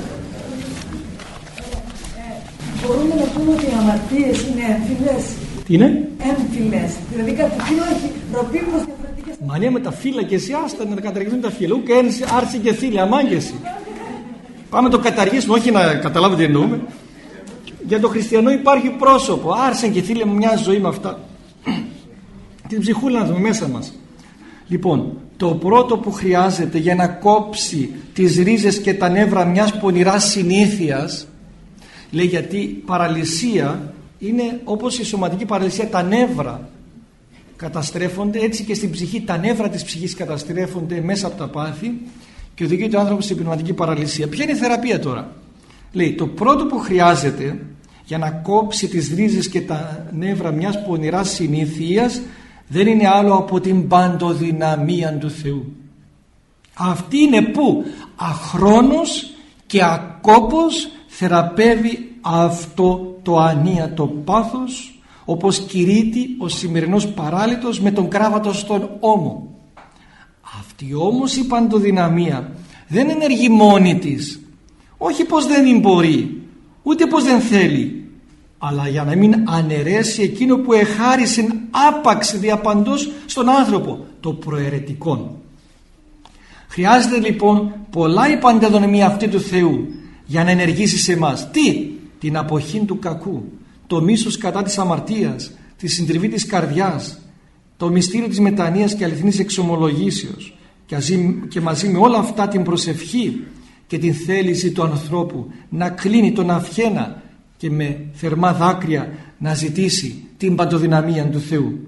μπορούμε να πούμε ότι οι αμαρτίες είναι έμφυλες. Τι είναι? Έμφυλες. Δηλαδή κάτι φύλλο έχει ροπή προς διαφορετικές. Μανία με τα φύλλα και εσύ άστα να καταργηθούν τα φύλλα. Ούκ άρση και θύλια, αμάγεση. Πάμε το καταργήσουμε, όχι να καταλάβετε τι εννοούμε. Για τον χριστιανό υπάρχει πρόσωπο. Άρσεν και θύλια, μια ζωή με αυτά. Την ψυχούλα να δούμε μέσα μας. Λοιπόν, το πρώτο που χρειάζεται για να κόψει τις ρίζες και τα νεύρα μιας πονηράς συνήθειας, λέει, γιατί παραλυσία είναι όπως η σωματική παραλυσία, τα νεύρα καταστρέφονται, έτσι και στην ψυχή τα νεύρα της ψυχής καταστρέφονται μέσα από τα πάθη και οδηγείται ο άνθρωπος στην πνευματική παραλυσία. Ποια είναι η θεραπεία τώρα? Λέει, το πρώτο που χρειάζεται για να κόψει τις ρίζες και τα νεύρα μιας πονηράς συνήθειας δεν είναι άλλο από την παντοδυναμία του Θεού. Αυτή είναι που αχρόνος και ακόπως θεραπεύει αυτό το ανίατο πάθος, όπως κηρύττει ο σημερινός παράλυτος με τον κράβατο στον ώμο. Αυτή όμως η παντοδυναμία δεν ενεργεί μόνη της, όχι πως δεν μπορεί, ούτε πως δεν θέλει, αλλά για να μην αναιρέσει εκείνο που εχάρισε άπαξ διαπαντός στον άνθρωπο, το προαιρετικό. Χρειάζεται λοιπόν πολλά η παντοδυναμία αυτή του Θεού για να ενεργήσει σε εμάς. Τι? Την αποχή του κακού, το μίσος κατά της αμαρτίας, τη συντριβή της καρδιάς, το μυστήριο της μετανοίας και αληθινής εξομολογήσεως και μαζί με όλα αυτά την προσευχή και την θέληση του ανθρώπου να κλείνει τον αυχένα και με θερμά δάκρυα να ζητήσει την παντοδυναμία του Θεού.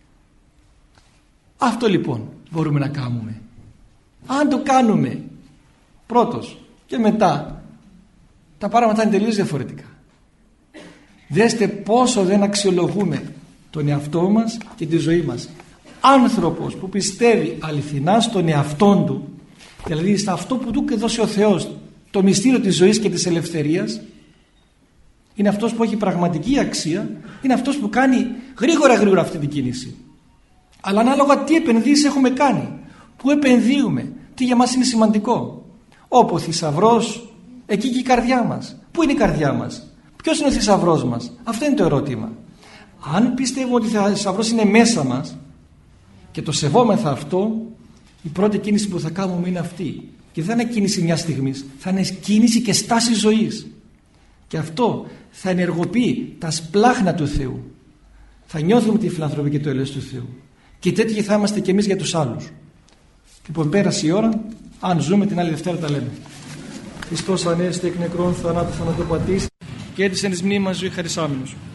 Αυτό λοιπόν μπορούμε να κάνουμε. Αν το κάνουμε πρώτος και μετά, τα πράγματα είναι τελείως διαφορετικά. Δέστε πόσο δεν αξιολογούμε τον εαυτό μας και τη ζωή μας. Άνθρωπος που πιστεύει αληθινά στον εαυτόν του, δηλαδή στα αυτό που του έδωσε ο Θεός, το μυστήριο της ζωής και της ελευθερίας, είναι αυτός που έχει πραγματική αξία, είναι αυτός που κάνει γρήγορα αυτή την κίνηση. Αλλά ανάλογα τι επενδύσεις έχουμε κάνει, πού επενδύουμε, τι για μας είναι σημαντικό. Όπου ο θησαυρός, εκεί και η καρδιά μας. Πού είναι η καρδιά μας, ποιος είναι ο θησαυρός μας? Αυτό είναι το ερώτημα. Αν πιστεύουμε ότι ο θησαυρός είναι μέσα μας και το σεβόμεθα αυτό, η πρώτη κίνηση που θα κάνουμε είναι αυτή. Και δεν είναι κίνηση μιας στιγμής, θα είναι κίνηση και στάση ζωής. Και αυτό θα ενεργοποιεί τα σπλάχνα του Θεού. Θα νιώθουμε τη φιλανθρωπία και το έλεος του Θεού. Και τέτοιοι θα είμαστε και εμείς για τους άλλους. Λοιπόν, πέρασε η ώρα. Αν ζούμε την άλλη Δευτέρα τα λέμε. Χριστός ανέστη εκ νεκρών, θανάτου θανατοπατής και έτησεν εις μνήμης ζωή χαρισάμενος.